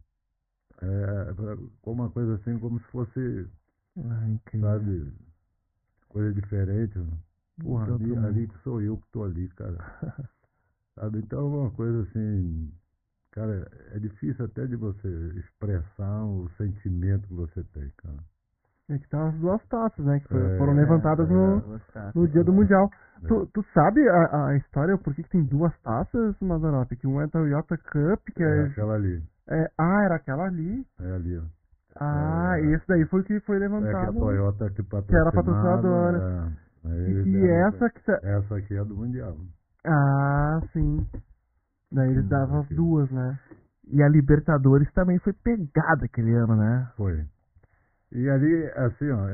Como uma coisa assim, como se fosse, sabe, coisa diferente. Porra, ali sou eu que tô ali, cara. Sabe? Então é uma coisa assim Cara, é difícil até de você expressar o sentimento que você tem, cara. E aqui tá as duas taças, né? Que É, foram levantadas no dia do Mundial. É. Tu sabe a história, por que tem duas taças, Mazzaropi? Que uma é a Toyota Cup, que É aquela ali. era aquela ali. É ali, ó. E esse daí foi o que foi É que a levantado. Toyota que Que era patrocinadora. E essa que tá... Essa aqui é do Mundial. Ah, sim. Daí eles davam as duas, né? E a Libertadores também foi pegada aquele ano, né? Foi. E ali, assim, ó,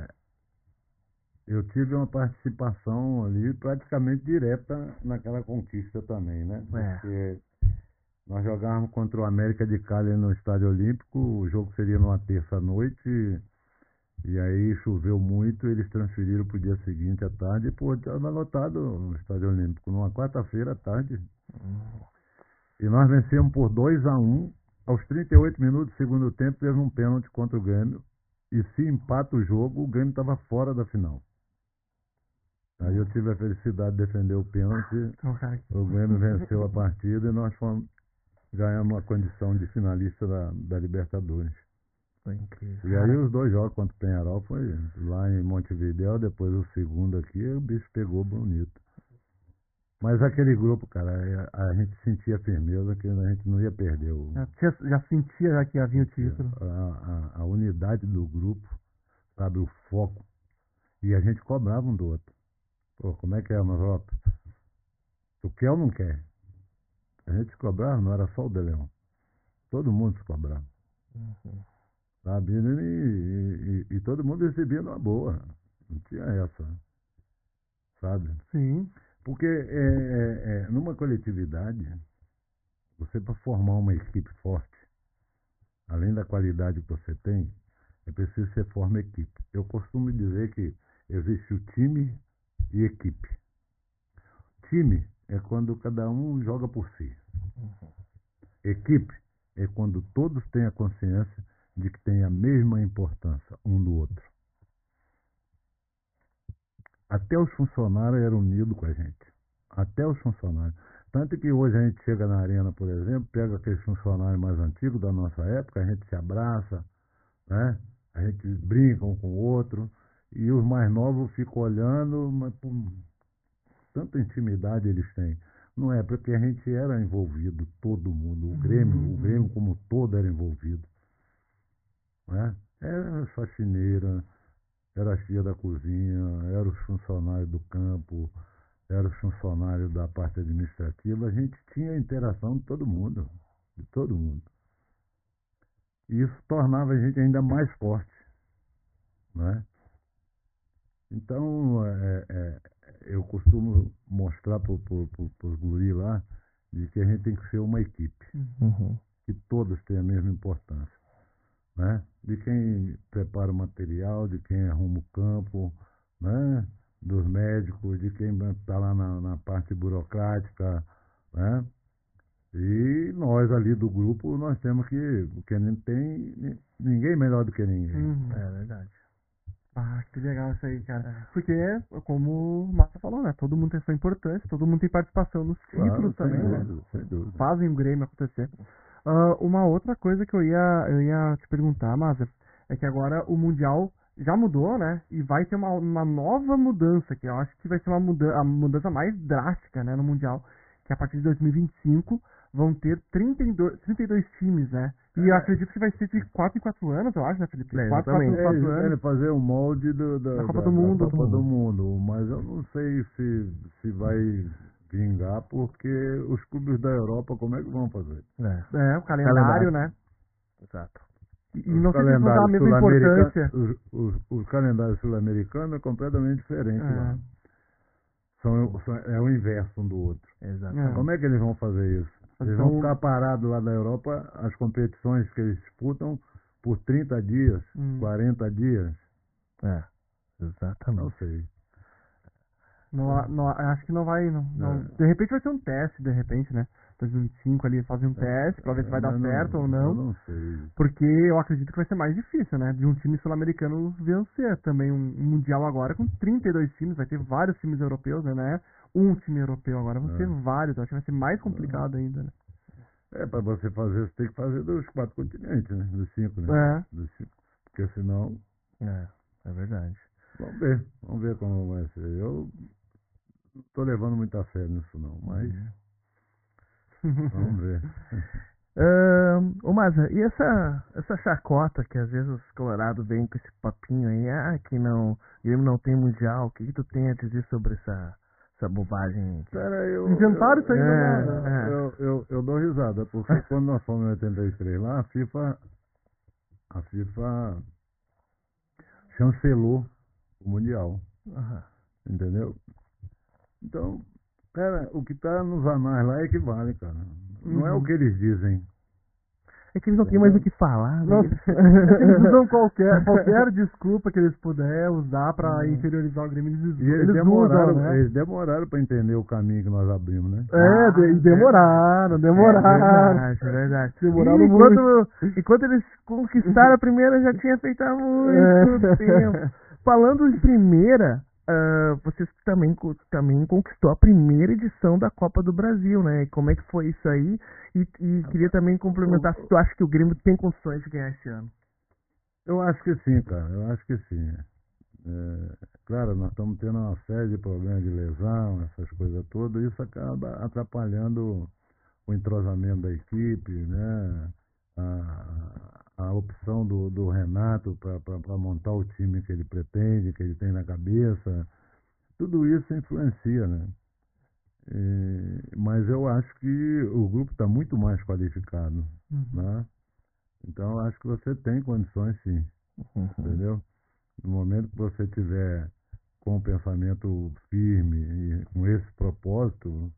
eu tive uma participação ali praticamente direta naquela conquista também, né? Porque nós jogávamos contra o América de Cali no Estádio Olímpico, o jogo seria numa terça-noite, e aí choveu muito, eles transferiram para o dia seguinte à tarde, e pô, estava lotado no Estádio Olímpico, numa quarta-feira à tarde. E nós vencemos por 2-1, aos 38 minutos do segundo tempo, teve um pênalti contra o Grêmio, e se empata o jogo, o Grêmio estava fora da final. Aí eu tive a felicidade de defender o pênalti, o Grêmio venceu a partida e nós ganhamos uma condição de finalista da Libertadores. Foi incrível. E aí os dois jogos contra o Penharol foi lá em Montevidéu, depois o segundo aqui, o bicho pegou bonito. Mas aquele grupo, cara, a gente sentia firmeza que a gente não ia perder Já sentia que havia o título. A unidade do grupo, sabe, o foco. E a gente cobrava um do outro. Pô, como é que é, Mazzaropi? Tu quer ou não quer? A gente se cobrava, não era só o De Leão. Todo mundo se cobrava. Sabe? E todo mundo recebia numa boa. Não tinha essa. Sabe? Sim. Porque numa coletividade, você para formar uma equipe forte, além da qualidade que você tem, é preciso que você forme equipe. Eu costumo dizer que existe o time e equipe. Time é quando cada um joga por si. Equipe é quando todos têm a consciência de que tem a mesma importância um do outro. Até os funcionários eram unidos com a gente. Até os funcionários. Tanto que hoje a gente chega na arena, por exemplo, pega aqueles funcionários mais antigos da nossa época, a gente se abraça, né? A gente brinca um com o outro, e os mais novos ficam olhando, mas tanta intimidade eles têm. Não é, porque a gente era envolvido, todo mundo, o Grêmio como um todo era envolvido. Né? Era a faxineira, era a tia da cozinha, eram os funcionários do campo, eram os funcionários da parte administrativa, a gente tinha interação de todo mundo, de todo mundo. E isso tornava a gente ainda mais forte. Né? Então, eu costumo mostrar para os guris lá de que a gente tem que ser uma equipe, que todos têm a mesma importância. Né? De quem prepara o material, de quem arruma o campo, né? Dos médicos, de quem está lá na parte burocrática, né? E nós ali do grupo, nós temos porque não tem ninguém melhor do que ninguém. É verdade. Que legal isso aí, cara. Porque, como o Márcio falou, né? Todo mundo tem sua importância, todo mundo tem participação nos títulos também, né? Sem dúvida. Fazem o Grêmio acontecer. Uma outra coisa que eu ia te perguntar, Márcio, é que agora o Mundial já mudou, né? E vai ter uma nova mudança, que eu acho que vai ser a mudança mais drástica, né, no Mundial, que a partir de 2025 vão ter 32 times, né? E eu acredito que vai ser de 4 em 4 anos, eu acho, né, Felipe? 4 em 4 anos. Ele fazer um molde da Copa do Mundo. Da Copa do Mundo, mas eu não sei se vai vingar, porque os clubes da Europa, como é que vão fazer? O calendário, né? Exato. E não sei se vão dar a mesma importância. Os calendários sul-americanos é completamente diferente lá. É o inverso um do outro. Exatamente. Como é que eles vão fazer isso? Eles vão ficar parados lá na Europa, as competições que eles disputam, por 30 dias, 40 dias? Exatamente. Não sei. Acho que não vai. Não. De repente vai ser um teste, de repente, né? 2025 ali fazem um teste pra ver se vai dar certo ou não. Eu não sei. Porque eu acredito que vai ser mais difícil, né? De um time sul-americano vencer também um Mundial agora com 32 times. Vai ter vários times europeus, né? Um time europeu agora, vão ser vários. Eu acho que vai ser mais complicado ainda, né? Para você fazer, você tem que fazer dos 4 continentes, né? Dos 5, né? Dos 5. Porque senão. É verdade. Vamos ver como vai ser. Eu não tô levando muita fé nisso não, mas vamos ver. Ô Maza, e essa chacota que às vezes os colorados vêm com esse papinho aí, que não, o Grêmio não tem mundial, o que tu tem a dizer sobre essa bobagem aí? Cara, Inventaram isso aí, né? eu dou risada, porque quando nós fomos em 83 lá, a FIFA chancelou o Mundial. Entendeu? Então, cara, o que tá nos anais lá é que vale, cara. Não é o que eles dizem. É que eles não têm mais o que falar, né? Eles usam qualquer desculpa que eles puderem usar pra inferiorizar o Grêmio. Eles demoraram, usam, né? Eles demoraram pra entender o caminho que nós abrimos, né? Demoraram. É verdade. Demoraram muito. Enquanto eles conquistaram a primeira, já tinha feito há muito tempo. Falando em primeira, vocês também conquistou a primeira edição da Copa do Brasil, né? E como é que foi isso aí? E queria também complementar se tu acha que o Grêmio tem condições de ganhar esse ano. Eu acho que sim, cara. Eu acho que sim. Claro, nós estamos tendo uma série de problemas de lesão, essas coisas todas, e isso acaba atrapalhando o entrosamento da equipe, né? A opção do Renato para montar o time que ele pretende, que ele tem na cabeça, tudo isso influencia, né? Mas eu acho que o grupo está muito mais qualificado, né? Então eu acho que você tem condições sim, entendeu? No momento que você tiver com o pensamento firme e com esse propósito,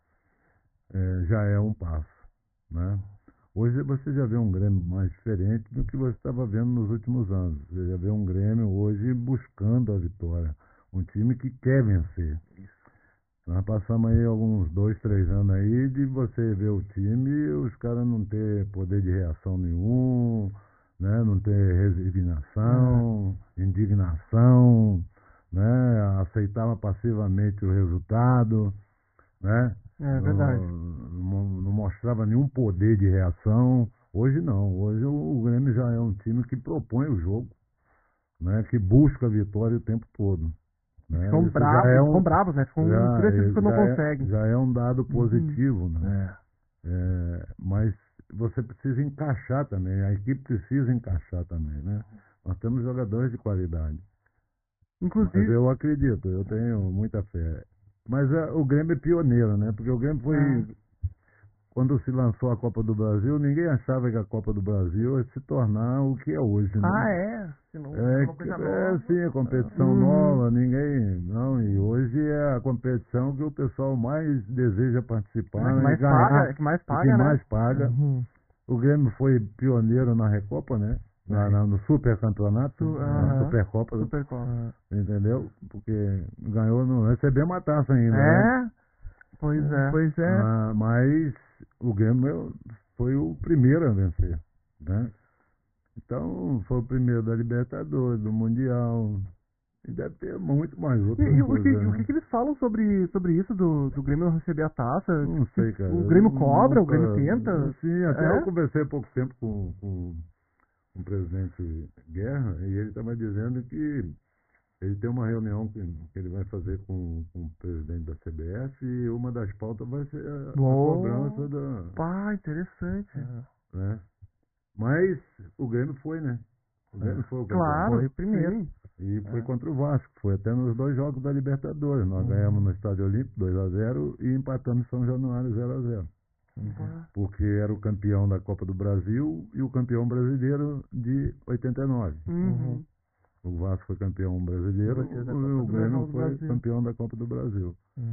já é um passo, né? Hoje você já vê um Grêmio mais diferente do que você estava vendo nos últimos anos. Você já vê um Grêmio hoje buscando a vitória. Um time que quer vencer. Nós passamos aí alguns 2, 3 anos aí de você ver o time e os caras não ter poder de reação nenhum, né? Não ter resignação, indignação, né? Aceitava passivamente o resultado, né? É verdade. Não mostrava nenhum poder de reação. Hoje não. Hoje o Grêmio já é um time que propõe o jogo, né? Que busca a vitória o tempo todo. Né? Ficam bravos, né? Ficam endurecidos quando não conseguem. Já é um dado positivo, né? Mas você precisa encaixar também, a equipe precisa encaixar também, né? Nós temos jogadores de qualidade. Inclusive... Mas eu acredito, eu tenho muita fé. Mas o Grêmio é pioneiro, né? Porque o Grêmio foi... Quando se lançou a Copa do Brasil, ninguém achava que a Copa do Brasil ia se tornar o que é hoje, né? Sim, a competição nova, ninguém... Não, e hoje é a competição que o pessoal mais deseja participar, que mais paga. O Grêmio foi pioneiro na Recopa, né? No Super Campeonato, na Supercopa. Entendeu? Porque ganhou, não recebemos a taça ainda, né? Pois é. Mas o Grêmio foi o primeiro a vencer, né? Então, foi o primeiro da Libertadores, do Mundial. E deve ter muito mais outras coisas. O que eles falam sobre isso, do Grêmio não receber a taça? Não sei, cara. O Grêmio cobra, o Grêmio tenta? Sim, até eu conversei há pouco tempo com o presidente Guerra, e ele estava dizendo que ele tem uma reunião que ele vai fazer com o presidente da CBF e uma das pautas vai ser a cobrança da... interessante. Né? Mas o Grêmio foi, né? O Grêmio foi o campeão. Claro, foi o primeiro. Sim. E foi contra o Vasco. Foi até nos 2 jogos da Libertadores. Nós ganhamos no Estádio Olímpico 2-0 e empatamos em São Januário 0-0. Porque era o campeão da Copa do Brasil e o campeão brasileiro de 89. O Vasco foi campeão brasileiro e o Grêmio foi campeão da Copa do Brasil.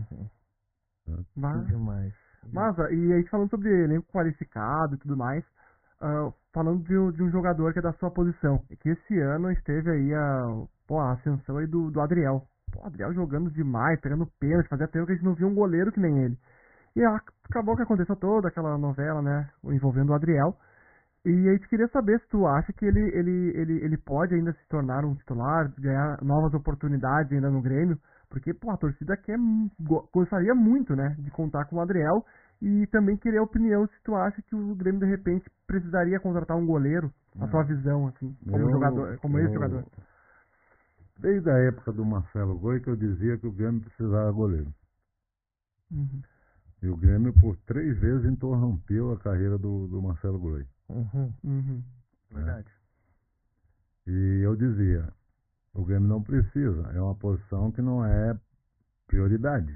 Demais. Mas, e aí falando sobre elenco qualificado e tudo mais, falando de um jogador que é da sua posição, e que esse ano esteve aí a ascensão aí do Adriel. O Adriel jogando demais, pegando pênalti, fazia tempo que a gente não via um goleiro que nem ele. E acabou que aconteceu toda aquela novela, né, envolvendo o Adriel. E a gente queria saber se tu acha que ele pode ainda se tornar um titular, ganhar novas oportunidades ainda no Grêmio, porque, a torcida gostaria muito, né, de contar com o Adriel, E também queria a opinião se tu acha que o Grêmio, de repente, precisaria contratar um goleiro, na tua visão, assim, como jogador, como ex-jogador. Desde a época do Marcelo Groi que eu dizia que o Grêmio precisava de goleiro. Uhum. E o Grêmio, por 3 vezes, interrompeu a carreira do Marcelo Groi. Uhum. Verdade. E eu dizia, o Grêmio não precisa, é uma posição que não é prioridade.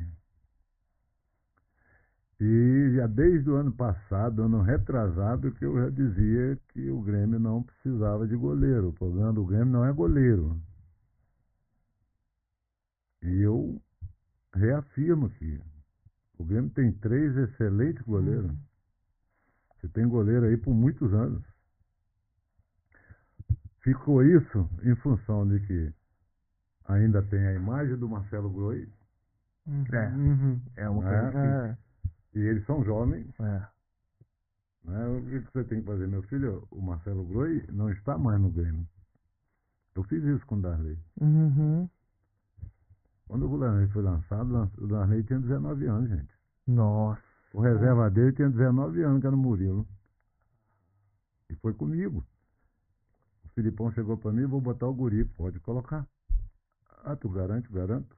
E já desde o ano passado, ano retrasado, que eu já dizia que o Grêmio não precisava de goleiro. O problema do Grêmio não é goleiro. E eu reafirmo que o Grêmio tem 3 excelentes goleiros. Você tem goleiro aí por muitos anos. Ficou isso em função de que ainda tem a imagem do Marcelo Groi, É uma coisa É. e eles são jovens. que... É. Né? O que você tem que fazer, meu filho? O Marcelo Groi não está mais no Grêmio. Eu fiz isso com o Darley. Uhum. Quando o Darley foi lançado, o Darley tinha 19 anos, gente. Nossa. O reserva dele tinha 19 anos, que era o Murilo. E foi comigo. O Filipão chegou para mim, vou botar o guri, pode colocar. Ah, tu garante? Garanto.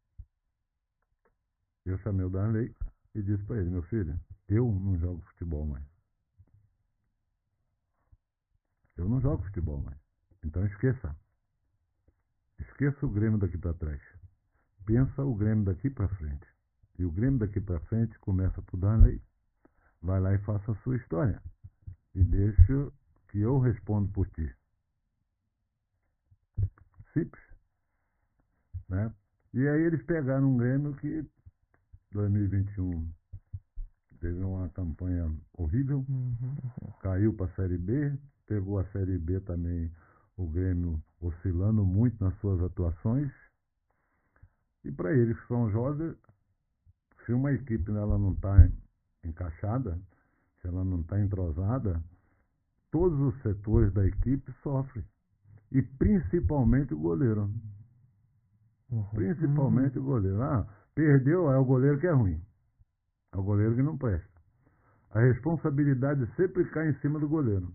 Eu chamei o Darley e disse para ele, meu filho, eu não jogo futebol mais. Eu não jogo futebol mais. Então esqueça. Esqueça o Grêmio daqui para trás. Pensa o Grêmio daqui para frente. E o Grêmio daqui para frente começa por Darley. Vai lá e faça a sua história. E deixa que eu respondo por ti. Simples. Né? E aí eles pegaram um Grêmio que 2021 teve uma campanha horrível, caiu para a Série B, pegou a Série B também, o Grêmio oscilando muito nas suas atuações. E para eles que são jovens, se uma equipe ela não está encaixada, se ela não está entrosada, todos os setores da equipe sofrem. E principalmente o goleiro. Principalmente o goleiro. Ah, perdeu, é o goleiro que é ruim. É o goleiro que não presta. A responsabilidade sempre cai em cima do goleiro.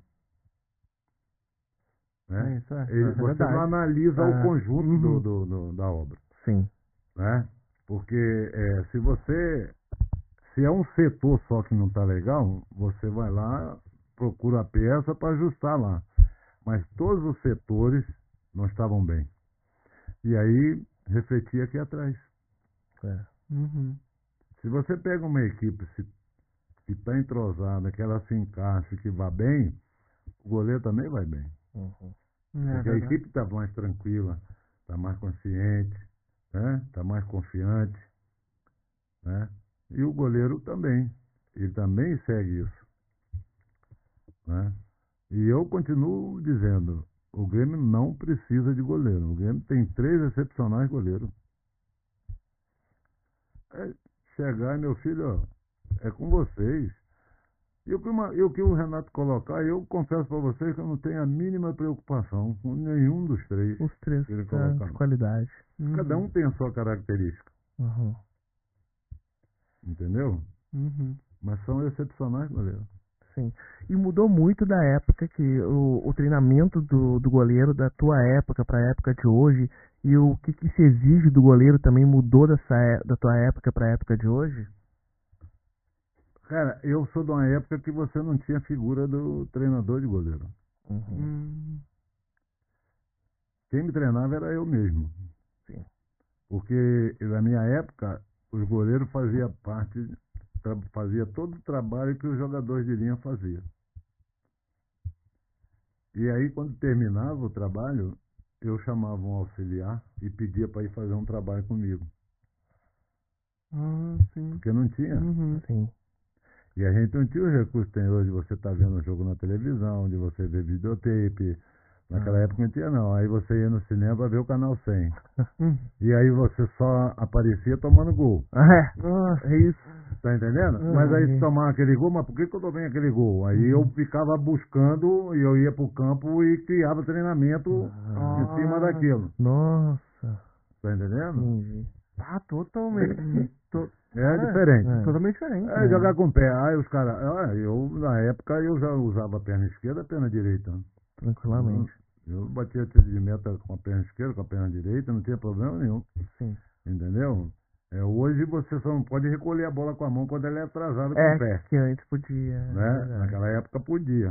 Né? Isso é Você verdade. não analisa o conjunto da obra. Sim. Né? Porque se é um setor só que não está legal, você vai lá, procura a peça para ajustar lá. Mas todos os setores não estavam bem. E aí, refletia aqui atrás. Se você pega uma equipe que está entrosada, que ela se encaixa, que vá bem, o goleiro também vai bem. Porque a equipe está mais tranquila, está mais consciente, né? Está mais confiante. Né? E o goleiro também. Ele também segue isso. Né? E eu continuo dizendo, o Grêmio não precisa de goleiro. O Grêmio tem 3 excepcionais goleiros. Chegar, meu filho, é com vocês. E o que o Renato colocar, eu confesso para vocês que eu não tenho a mínima preocupação com nenhum dos 3. Os 3 que ele de colocar. qualidade. Cada um tem a sua característica. Entendeu? Mas são excepcionais goleiros. Sim. E mudou muito da época que o treinamento do goleiro da tua época para a época de hoje, e o que se exige do goleiro também mudou da tua época para a época de hoje? Cara, eu sou de uma época que você não tinha figura do treinador de goleiro. Quem me treinava era eu mesmo. Sim. Porque na minha época, os goleiros faziam fazia todo o trabalho que os jogadores de linha faziam. E aí, quando terminava o trabalho, eu chamava um auxiliar e pedia para ir fazer um trabalho comigo. Sim. Porque não tinha. Sim. E a gente não tinha os recursos que tem hoje, de você estar vendo o jogo na televisão, de você ver videotape. Naquela época não tinha não. Aí você ia no cinema para ver o canal 100. E aí você só aparecia tomando gol. É isso. Tá entendendo? Mas aí se tomar aquele gol, mas por que eu tô vendo aquele gol? Aí eu ficava buscando, e eu ia pro campo e criava treinamento em cima daquilo. Nossa. Tá entendendo? Entendi. Ah, totalmente. É diferente. Totalmente diferente. É, jogar com o pé. Aí os caras. Eu, na época, eu já usava a perna esquerda e a perna direita. Tranquilamente. Eu batia tiro de meta com a perna esquerda, com a perna direita, não tinha problema nenhum. Sim. Entendeu? Hoje você só não pode recolher a bola com a mão quando ela é atrasada com o pé. Que antes podia. Né? Naquela época podia.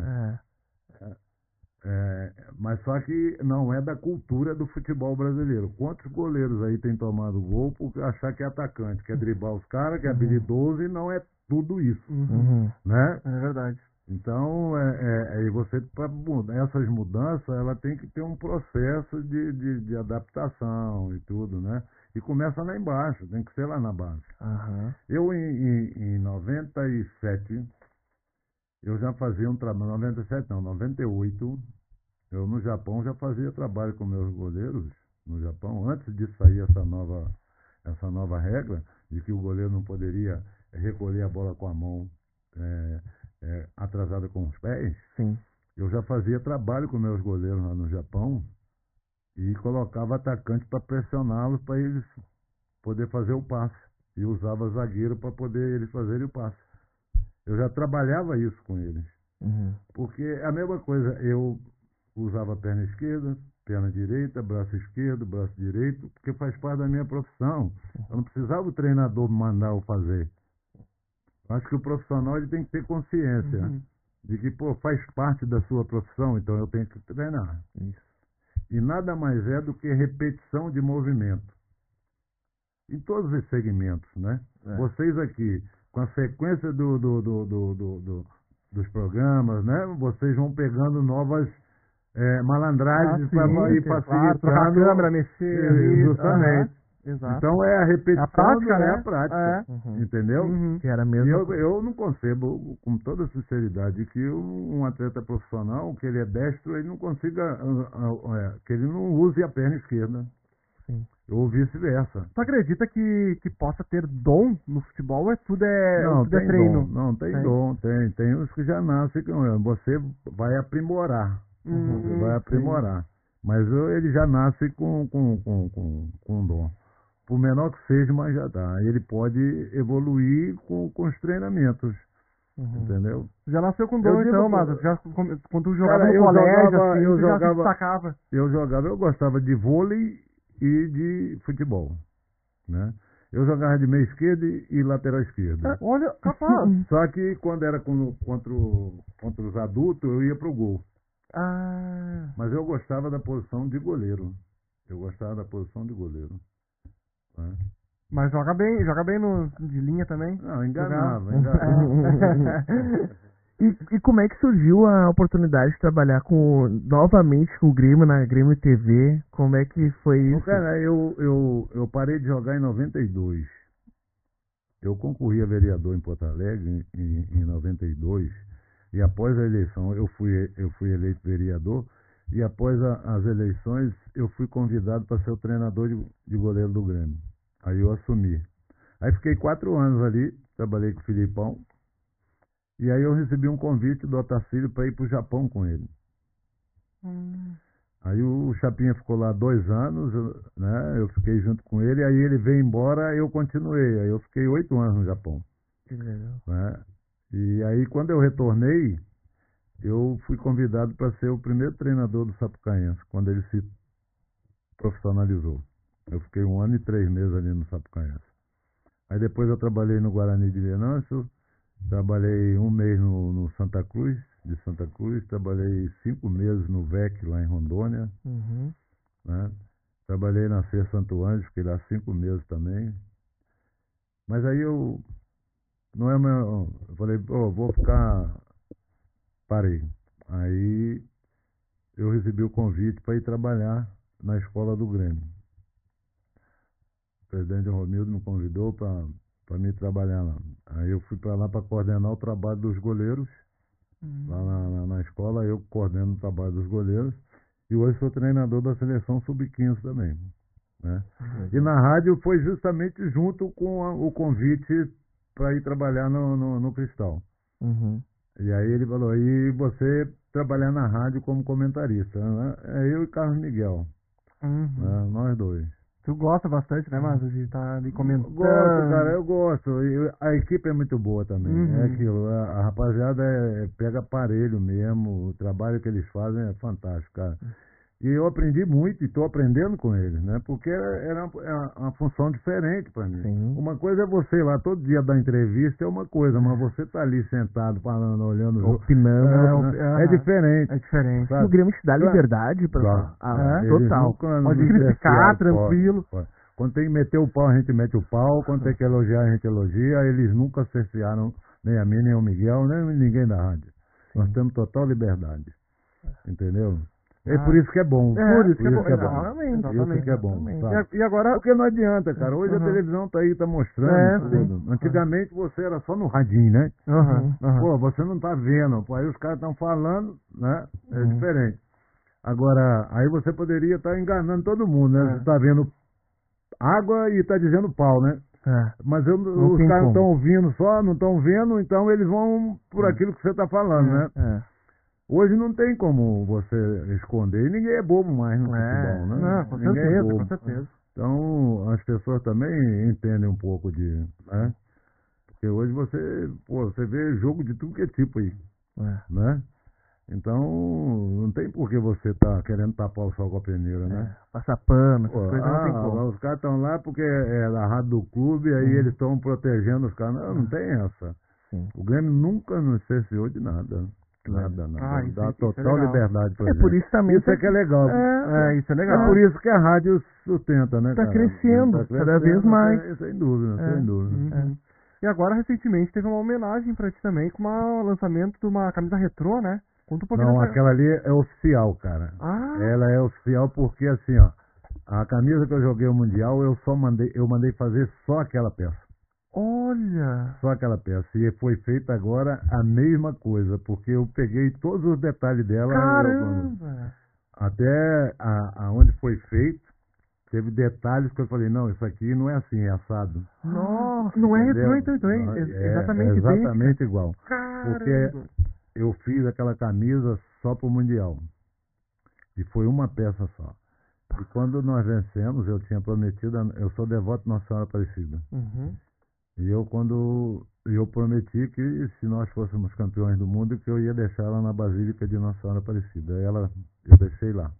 Mas só que não é da cultura do futebol brasileiro. Quantos goleiros aí tem tomado gol por achar que é atacante, quer driblar os caras, que é habilidoso e não é tudo isso. Né? É verdade. Então, aí você, para essas mudanças, ela tem que ter um processo de adaptação e tudo, né? E começa lá embaixo, tem que ser lá na base. Eu, em 97, eu já fazia um trabalho, 97 não, 98, eu no Japão já fazia trabalho com meus goleiros, no Japão, antes de sair essa nova regra, de que o goleiro não poderia recolher a bola com a mão atrasada com os pés. Sim. Eu já fazia trabalho com meus goleiros lá no Japão e colocava atacante para pressioná-los para eles poder fazer o passe. E usava zagueiro para poder eles fazerem o passe. Eu já trabalhava isso com eles. Porque é a mesma coisa, eu usava perna esquerda, perna direita, braço esquerdo, braço direito, porque faz parte da minha profissão. Eu não precisava o treinador mandar eu fazer. Acho que o profissional ele tem que ter consciência de que, faz parte da sua profissão, então eu tenho que treinar. Isso. E nada mais é do que repetição de movimento. Em todos os segmentos, né? Vocês aqui, com a sequência dos programas, né? Vocês vão pegando novas malandragens para ir facilitando. Trocar a câmera, mexer. Justamente. Exato. Então é a repetição, a prática, né? a prática. Entendeu? Que era mesmo. Eu não concebo, com toda sinceridade, que um atleta profissional, que ele é destro, ele não consiga, que ele não use a perna esquerda. Sim. Ou vice-versa. Tu acredita que possa ter dom no futebol ou tudo é tem treino? Dom. Não, tem dom. Tem os que já nascem com. Você vai aprimorar. Você vai aprimorar. Mas ele já nasce com dom. Por menor que seja, mas já dá. Ele pode evoluir com os treinamentos. Entendeu? Já nasceu com dom, então, mas quando tu jogava no eu colégio, jogava, assim, eu tu já jogava, se destacava. Eu gostava de vôlei e de futebol. Né? Eu jogava de meia esquerda e lateral esquerda. Olha, capaz. Só que quando era contra os adultos, eu ia pro gol. Mas eu gostava da posição de goleiro. Né? Mas joga bem de linha também? Não, enganava. E como é que surgiu a oportunidade de trabalhar novamente com o Grêmio, na Grêmio TV? Como é que foi isso? Cara, eu parei de jogar em 92. Eu concorri a vereador em Porto Alegre em 92. E após a eleição, eu fui eleito vereador. E após as eleições, eu fui convidado para ser o treinador de goleiro do Grêmio. Aí eu assumi. Aí fiquei 4 anos ali, trabalhei com o Filipão. E aí eu recebi um convite do Otacílio para ir para o Japão com ele. Aí o Chapinha ficou lá 2 anos, né? Eu fiquei junto com ele. Aí ele veio embora, eu continuei. Aí eu fiquei 8 anos no Japão. Que legal. Né? E aí quando eu retornei, eu fui convidado para ser o primeiro treinador do Sapucaense, quando ele se profissionalizou. Eu fiquei 1 ano e 3 meses ali no Sapucaense. Aí depois eu trabalhei no Guarani de Venâncio, trabalhei 1 mês no Santa Cruz, trabalhei 5 meses no VEC, lá em Rondônia. Né? Trabalhei na Feira Santo Anjo, fiquei lá 5 meses também. Mas aí eu falei, vou ficar. Parei. Aí eu recebi o convite para ir trabalhar na escola do Grêmio. O presidente Romildo me convidou para me trabalhar lá. Aí eu fui para lá para coordenar o trabalho dos goleiros. Lá na escola eu coordeno o trabalho dos goleiros. E hoje sou treinador da seleção sub-15 também. Né? E na rádio foi justamente junto com o convite para ir trabalhar no Cristal. E aí ele falou, e você trabalhar na rádio como comentarista, né? É eu e Carlos Miguel, né? Nós dois. Tu gosta bastante, né, Márcio, de estar ali comentando. Gosto, cara, eu gosto. A equipe é muito boa também. É aquilo, a rapaziada pega aparelho mesmo, o trabalho que eles fazem é fantástico, cara. E eu aprendi muito e estou aprendendo com eles, né? Porque era uma função diferente para mim. Sim. Uma coisa é você ir lá todo dia dar entrevista, é uma coisa, mas você tá ali sentado, falando, olhando o jogo. Opinando. É diferente. É diferente. Sabe? O Grêmio te dá liberdade pra Eles total. nunca Pode nos criticar, cercearam, tranquilo. pode. Quando tem que meter o pau, a gente mete o pau. Quando tem que elogiar, a gente elogia. Eles nunca cercearam nem a mim, nem o Miguel, nem ninguém da rádio. Nós temos total liberdade. Entendeu? É por isso que é bom. Por isso que é bom. Exatamente. Por isso que é bom. Sabe? E agora... Porque não adianta, cara. Hoje a televisão tá aí, tá mostrando tudo. Antigamente você era só no radinho, né? Pô, você não tá vendo. Pô, aí os caras estão falando, né? É diferente. Agora, aí você poderia estar enganando todo mundo, né? Você tá vendo água e tá dizendo pau, né? Mas os caras estão ouvindo só, não estão vendo, então eles vão por aquilo que você tá falando, né? Hoje não tem como você esconder. E ninguém é bobo mais no futebol, né? Não, com Ninguém certeza, é bobo. com certeza. Então, as pessoas também entendem um pouco de... né? Porque hoje você vê jogo de tudo que é tipo aí, né? Então, não tem por que você tá querendo tapar o sol com a peneira, né? Passar pano, essas Pô, coisas não tem como. os caras estão lá porque é da rádio do clube, aí eles estão protegendo os caras. Não, não tem essa. Sim. O Grêmio nunca nos cerceou de nada. Nada. Dá total liberdade pra gente. Por isso também. Isso é que é legal. Isso é legal. É por isso que a rádio sustenta, né, Tá cara? crescendo, cada vez mais. Sem dúvida, sem dúvida. E agora, recentemente, teve uma homenagem pra ti também, com o lançamento de uma camisa retrô, né? Conta um pouquinho. Não, aquela ali é oficial, cara. Ela é oficial porque, assim, ó, a camisa que eu joguei o Mundial, eu mandei fazer só aquela peça. Olha! Só aquela peça. E foi feita agora a mesma coisa, porque eu peguei todos os detalhes dela. Caramba! Até aonde foi feito, teve detalhes que eu falei, não, isso aqui não é assim, é assado. Nossa! Não é retrô, então exatamente exatamente igual. Caramba! Porque eu fiz aquela camisa só pro Mundial. E foi uma peça só. E quando nós vencemos, eu tinha prometido, eu sou devoto de Nossa Senhora Aparecida. E eu prometi que se nós fôssemos campeões do mundo, que eu ia deixar ela na Basílica de Nossa Senhora Aparecida. Eu deixei lá.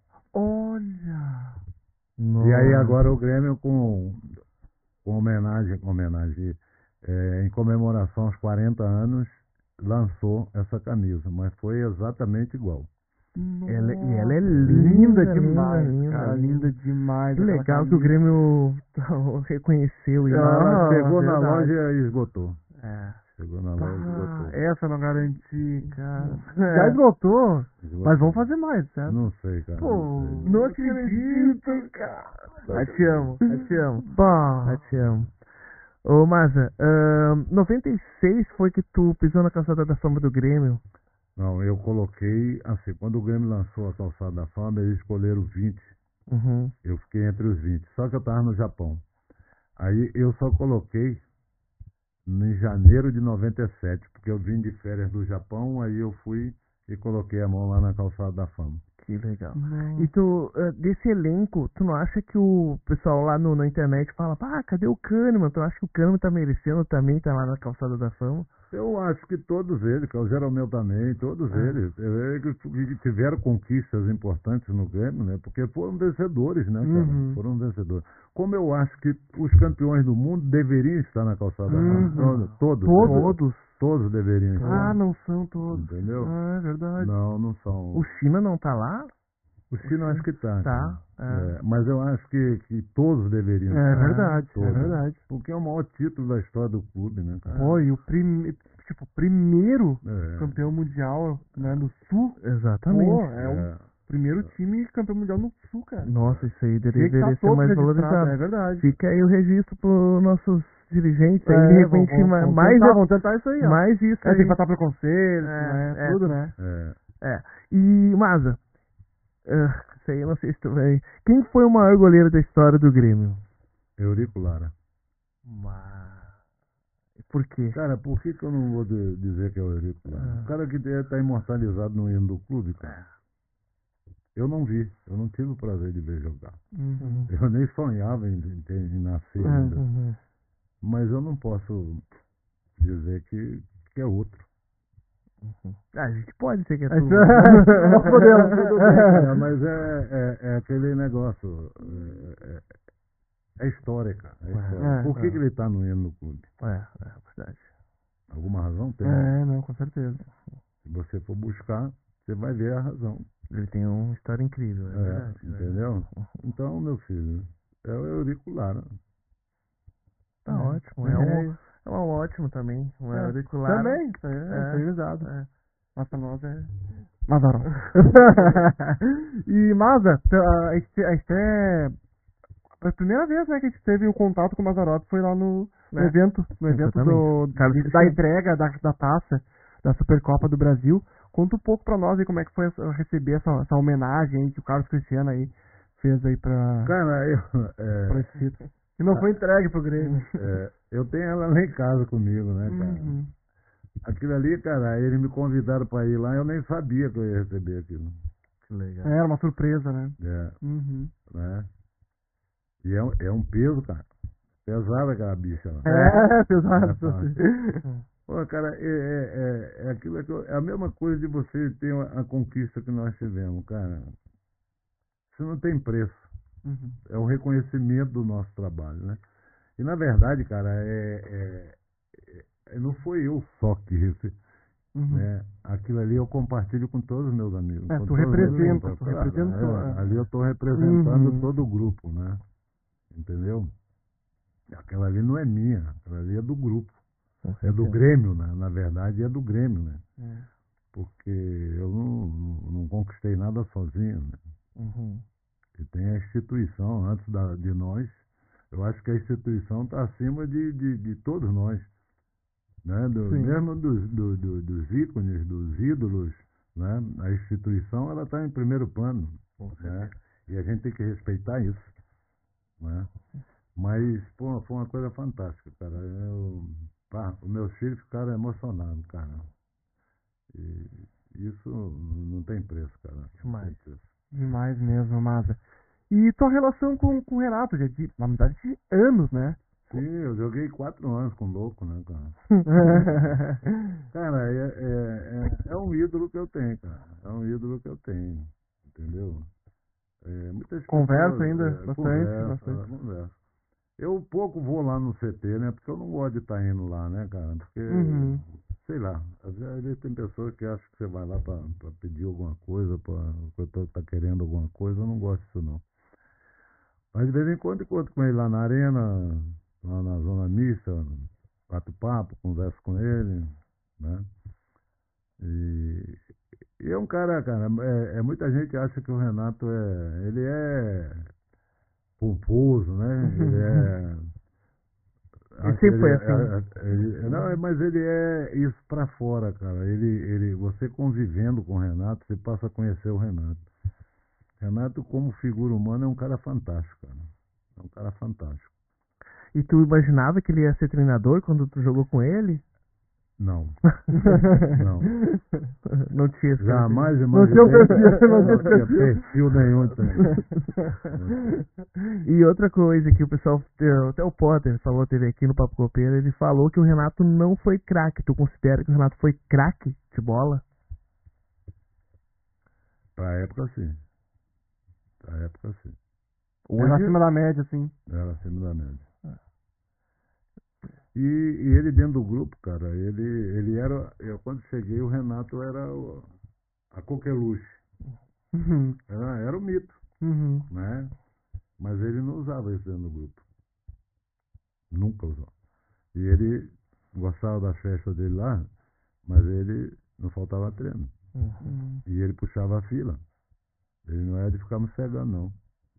Olha! E aí agora o Grêmio com homenagem, em comemoração aos 40 anos, lançou essa camisa, mas foi exatamente igual. E ela é linda demais, linda, cara, linda demais. Que legal que o Grêmio reconheceu e chegou na loja e esgotou. Chegou na loja e esgotou. Essa eu não garanti, cara. Já esgotou? Mas vamos fazer mais, certo? Não sei, cara. Pô, não acredito, cara. Eu te amo. Eu te amo. Ô, Maza, 96 foi que tu pisou na calçada da fama do Grêmio? Não, eu coloquei, assim, quando o Grêmio lançou a calçada da fama, eles escolheram 20. Eu fiquei entre os 20, só que eu tava no Japão. Aí eu só coloquei em janeiro de 97, porque eu vim de férias do Japão, aí eu fui e coloquei a mão lá na calçada da fama. Que legal. E tu, desse elenco, tu não acha que o pessoal lá na internet fala, cadê o Kahneman? Tu acha que o Kahneman tá merecendo também estar lá na calçada da fama? Eu acho que todos eles, que é o Jeromel também, todos eles tiveram conquistas importantes no Grêmio, né? Porque foram vencedores, né, cara? Foram vencedores. Como eu acho que os campeões do mundo deveriam estar na calçada da fama. Todos deveriam estar. Não são todos. Entendeu? É verdade. Não são. O China não tá lá? O China acho que tá. Tá. Mas eu acho que todos deveriam estar. É verdade, todos. é verdade. Porque é o maior título da história do clube, né, cara? Pô, e o primeiro campeão mundial, né, no Sul. Exatamente. Pô, o primeiro time campeão mundial no Sul, cara. Nossa, isso aí deveria ser mais valorizado. É verdade. Fica aí o registro pros nossos dirigentes aí, de repente, vamos tentar isso aí, ó. Mais isso aí. Tem que passar preconceito, tudo, né? E, Maza, isso aí eu não sei se tu vai... Quem foi o maior goleiro da história do Grêmio? Eurico Lara. Por quê? Cara, por que eu não vou dizer que é o Eurico Lara? O cara que tá imortalizado no hino do clube, cara. eu não vi, eu não tive o prazer de ver jogar. Uhum. Eu nem sonhava em nascer ainda. Uhum. Mas eu não posso dizer que é outro. A gente pode ser que é Aí tudo. você- Nós podemos, tudo bem. É, mas é aquele negócio. É história, cara. É história. É, Por que ele tá no hino no clube? É verdade. Alguma razão tem. Não, com certeza. Se você for buscar, você vai ver a razão. Ele tem uma história incrível, é verdade. Entendeu? Então, meu filho, é o Eurico Lara. Tá ótimo. É um ótimo também. Um auricular. Também, esterilizado. É. Mas pra nós é Mazaró. E Maza, a gente foi a primeira vez, né, que a gente teve o contato com o Mazzaropi, foi lá no evento da entrega da taça da Supercopa do Brasil. Conta um pouco pra nós aí como é que foi receber essa homenagem aí que o Carlos Cristiano aí fez aí pra esse título. E não foi entregue pro Grêmio. Eu tenho ela lá em casa comigo, né, cara? Uhum. Aquilo ali, cara, eles me convidaram pra ir lá, eu nem sabia que eu ia receber aquilo. Que legal. Era uma surpresa, né? Uhum. Né? E é um peso, cara. Pesada aquela bicha lá. Pesado. Pô, cara, aquilo é a mesma coisa de você ter a conquista que nós tivemos, cara. Isso não tem preço. Uhum. É o reconhecimento do nosso trabalho, né? E na verdade, cara, não foi eu só que recebi. Uhum. Né? Aquilo ali eu compartilho com todos os meus amigos. Tu representa. Ali eu estou representando Uhum. todo o grupo, né? Entendeu? Aquela ali não é minha, aquela ali é do grupo. É do Grêmio, né? Na verdade é do Grêmio, né? Porque eu não conquistei nada sozinho, né? Uhum. E tem a instituição antes de nós. Eu acho que a instituição está acima de todos nós. Né? Mesmo dos ícones, dos ídolos, né? A instituição ela está em primeiro plano. Né? E a gente tem que respeitar isso. Né? Mas, pô, foi uma coisa fantástica, cara. Os meus filhos ficaram emocionados, cara. E isso não tem preço, cara. Demais. Não tem preço. Demais mesmo, Maza. E tua relação com o Renato, já de uma amizade de anos, né? Sim, eu joguei 4 anos com o Louco, né, cara? Cara, é um ídolo que eu tenho, cara. É um ídolo que eu tenho, entendeu? Muitas Conversa pessoas, ainda? Bastante. Conversa. Eu pouco vou lá no CT, né? Porque eu não gosto de estar indo lá, né, cara? Porque, sei lá, às vezes tem pessoas que acham que você vai lá pra pedir alguma coisa, pra tá querendo alguma coisa, eu não gosto disso, não. Mas de vez em quando encontro com ele lá na arena, lá na zona mista, bato papo, converso com ele, né? E é um cara, muita gente acha que o Renato ele é pomposo, né? Ele sempre foi assim. Não, mas ele é isso pra fora, cara. Você convivendo com o Renato, você passa a conhecer o Renato. Renato, como figura humana, é um cara fantástico, cara. É um cara fantástico. E tu imaginava que ele ia ser treinador quando tu jogou com ele? Não. Não. Não tinha esse Jamais Não tinha perfil nenhum também. E outra coisa que o pessoal, até o Potter falou, teve aqui no Papo Copeiro, ele falou que o Renato não foi craque. Tu considera que o Renato foi craque de bola? Pra época, sim. Era acima da média, assim. Era acima da média. E ele dentro do grupo, cara, ele era... Eu quando cheguei, o Renato era a coqueluche. Uhum. Era o mito, Uhum. né? Mas ele não usava isso dentro do grupo. Nunca usou. E ele gostava da festa dele lá, mas ele não faltava treino. Uhum. E ele puxava a fila. Ele não era de ficar me cegando, não.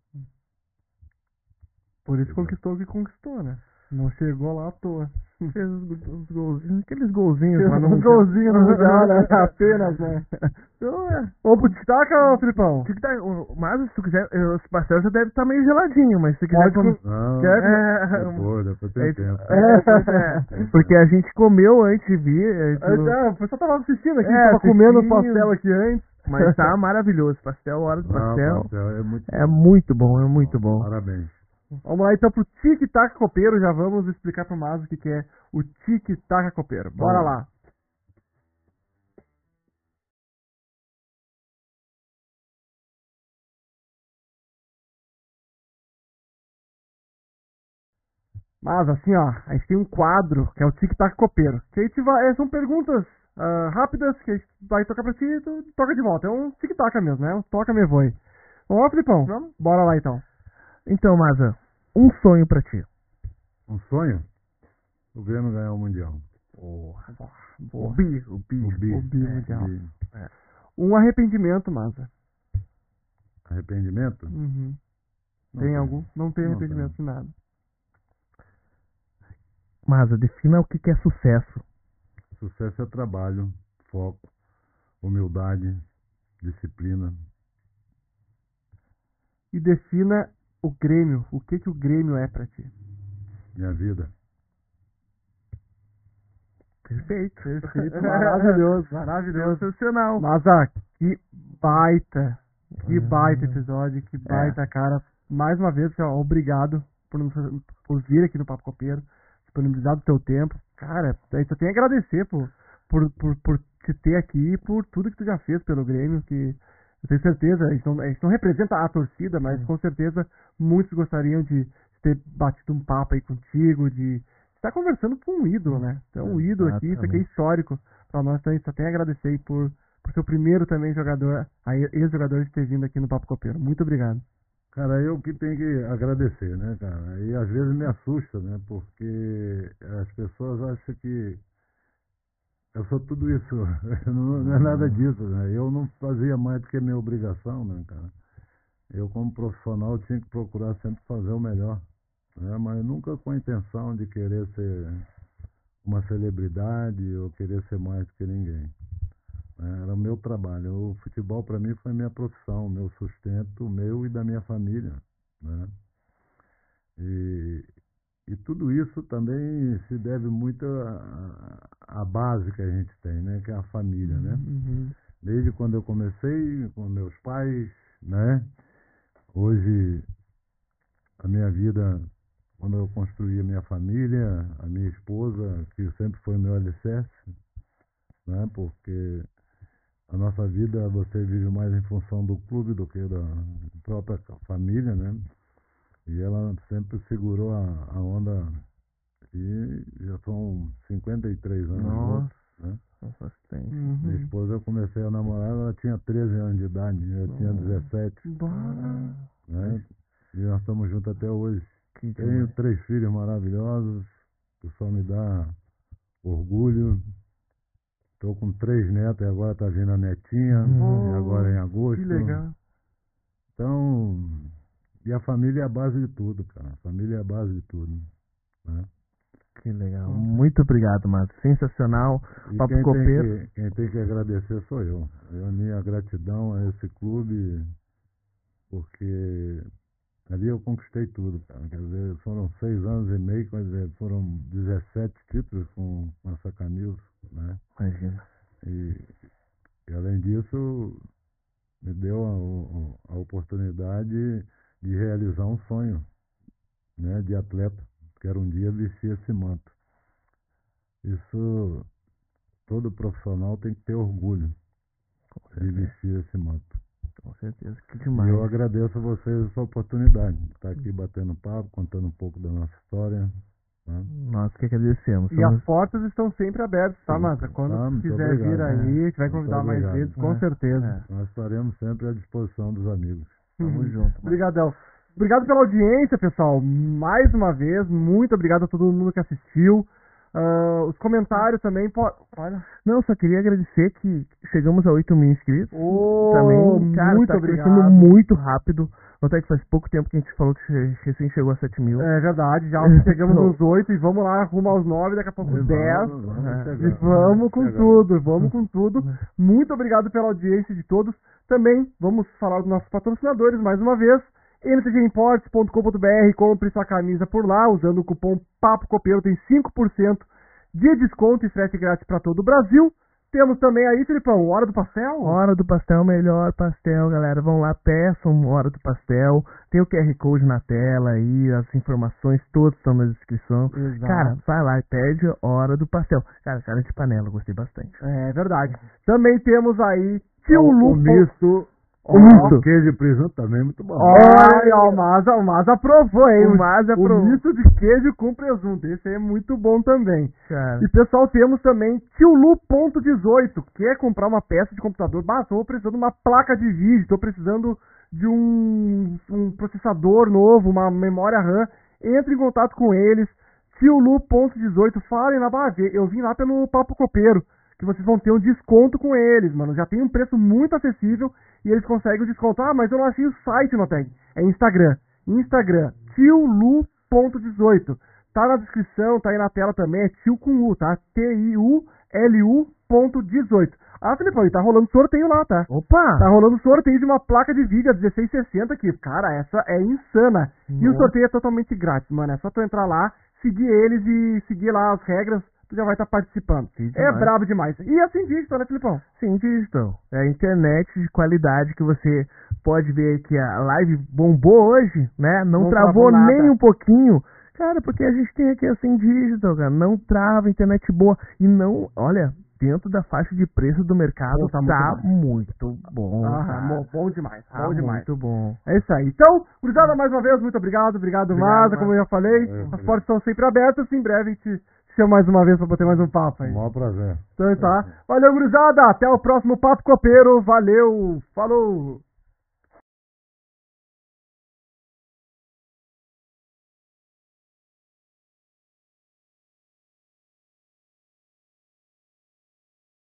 Por isso conquistou o que conquistou, né? Não chegou lá à toa. Fez os golzinhos, aqueles golzinhos, mas não... Uns golzinhos no Mundial, né? Apenas, né? Vamos pro destaque, ô Filipão? Mas se tu quiser, esse pastel já deve estar meio geladinho, mas se quiser... Não, depois tem tempo. Porque a gente comeu antes de vir. O pessoal tava assistindo aqui, tava comendo o pastel aqui antes. Mas tá maravilhoso. Pastel, hora do pastel. É muito bom, é muito bom. Parabéns. Vamos lá então pro Tic-Tac Copeiro. Já vamos explicar pro Mazo o que é o Tic-Tac Copeiro. Bora lá. Mas assim, ó, a gente tem um quadro que é o Tic-Tac Copeiro. Que a gente vai, são perguntas rápidas que a gente vai tocar pra ti e tu toca de volta. É um tic-tac mesmo, né? Um toca-me voe. Vamos lá, Filipão? Vamos? Bora lá então. Então, Maza, um sonho pra ti. Um sonho? O Grêmio ganhar o Mundial. Boa. O bi Mundial. Um arrependimento, Maza. Arrependimento? Uhum. Tem algum? Não tem arrependimento de nada. Maza, defina o que é sucesso. Sucesso é trabalho, foco, humildade, disciplina. E defina o Grêmio. O que o Grêmio é pra ti? Minha vida. Perfeito. Maravilhoso. Sensacional. Mas, que baita episódio, que baita, cara. Mais uma vez, obrigado por vir aqui no Papo Copeiro, disponibilizar o teu tempo. Cara, eu só tenho a agradecer por te ter aqui e por tudo que tu já fez pelo Grêmio, que eu tenho certeza, a gente não representa a torcida, mas com certeza muitos gostariam de ter batido um papo aí contigo, de estar conversando com um ídolo, né? Então, um ídolo aqui, isso aqui é histórico pra nós, então a gente só tem a agradecer aí por ser o primeiro também jogador, ex-jogador de ter vindo aqui no Papo Copeiro. Muito obrigado. Cara, eu que tenho que agradecer, né, cara? E às vezes me assusta, né? Porque as pessoas acham que eu sou tudo isso. Não é nada disso, né? Eu não fazia mais do que minha obrigação, né, cara? Eu, como profissional, tinha que procurar sempre fazer o melhor, né? Mas nunca com a intenção de querer ser uma celebridade ou querer ser mais do que ninguém. Era o meu trabalho. O futebol, para mim, foi minha profissão, meu sustento, meu e da minha família, né? E tudo isso também se deve muito à base que a gente tem, né? Que é a família, né? Uhum. Desde quando eu comecei com meus pais, né? Hoje, a minha vida, quando eu construí a minha família, a minha esposa, que sempre foi meu alicerce, né? Porque a nossa vida, você vive mais em função do clube do que da própria família, né? E ela sempre segurou a onda e já são 53 anos. Nossa, né? Bastante. Minha esposa, eu comecei a namorar, ela tinha 13 anos de idade, eu tinha 17. Né? E nós estamos juntos até hoje. Tenho 3 filhos maravilhosos, que só me dá orgulho. Estou com 3 netos e agora está vindo a netinha, e agora em agosto. Que legal. Então, e a família é a base de tudo, cara. A família é a base de tudo, né? Que legal. Muito obrigado, Márcio. Sensacional. E Papo Copeiro. quem tem que agradecer sou eu. A minha gratidão a esse clube, porque ali eu conquistei tudo, cara. Quer dizer, foram 6 anos e meio, quer dizer, foram 17 títulos com essa camisa, né? Imagina. E além disso, me deu a oportunidade de realizar um sonho, né, de atleta. Quero um dia vestir esse manto. Isso, todo profissional tem que ter orgulho de vestir esse manto. Com certeza, que E demais. eu agradeço a vocês essa oportunidade de estar aqui batendo papo, contando um pouco da nossa história. Né? Nós que agradecemos. E as portas estão sempre abertas, tá, Mata? Quando quiser obrigado, vir aí, a gente vai convidar mais obrigado. vezes, com certeza. Nós estaremos sempre à disposição dos amigos. Tamo junto. Obrigadão. Obrigado pela audiência, pessoal. Mais uma vez, muito obrigado a todo mundo que assistiu. Os comentários também. Olha. Não, só queria agradecer que chegamos a 8 mil inscritos. Também, cara, muito tá obrigado. crescendo muito rápido. Notar que faz pouco tempo que a gente falou que recém chegou a 7 mil. É verdade, já chegamos nos 8 e vamos lá, rumo aos 9, daqui a pouco 10. E vamos com tudo, vamos com tudo. Muito obrigado pela audiência de todos. Também vamos falar dos nossos patrocinadores mais uma vez. ntgimports.com.br, compre sua camisa por lá, usando o cupom Papo Copeiro, tem 5% de desconto e frete grátis para todo o Brasil. Temos também aí, Filipão, Hora do Pastel. Hora do Pastel, melhor pastel, galera. Vão lá, peçam Hora do Pastel. Tem o QR Code na tela aí, as informações todas estão na descrição. Exato. Cara, vai lá e pede Hora do Pastel. Cara, cara de panela, gostei bastante. É verdade. Também temos aí Tio Lu. O misto. O misto. Queijo de presunto também é muito bom. Olha, o Maza aprovou, hein? O Maza aprovou. O misto de queijo com presunto. Esse aí é muito bom também. Cara. E, pessoal, temos também tiolu.18. Quer comprar uma peça de computador? Mas estou precisando de uma placa de vídeo, estou precisando de um processador novo, uma memória RAM. Entre em contato com eles. tiolu.18. Falem lá, eu vim lá pelo Papo Copeiro, que vocês vão ter um desconto com eles, mano. Já tem um preço muito acessível e eles conseguem o desconto. Ah, mas eu não achei o site, Noteg. É Instagram. tiolu.18. Tá na descrição, tá aí na tela também. É tio com U, tá? TIULU.18. Ah, Felipão, e tá rolando sorteio lá, tá? Opa! Tá rolando sorteio de uma placa de vídeo a 1660 aqui. Cara, essa é insana. E o sorteio é totalmente grátis, mano. É só tu entrar lá, seguir eles e seguir lá as regras. Tu já vai estar participando. É brabo demais. E assim digital, né, Filipão? Sim, digital. É a internet de qualidade que você pode ver que a live bombou hoje, né? Não travou nem um pouquinho. Cara, porque a gente tem aqui assim digital, cara. Não trava, internet boa. E não, olha, dentro da faixa de preço do mercado tá muito bom. Bom demais. Bom demais. Muito bom. É isso aí. Então, gurizada, mais uma vez, muito obrigado. Obrigado, Maza, como eu já falei. As portas estão sempre abertas. Em breve a gente chama mais uma vez pra bater mais um papo aí. Um maior prazer. Então tá. Valeu, gurizada. Até o próximo Papo Copeiro. Valeu. Falou.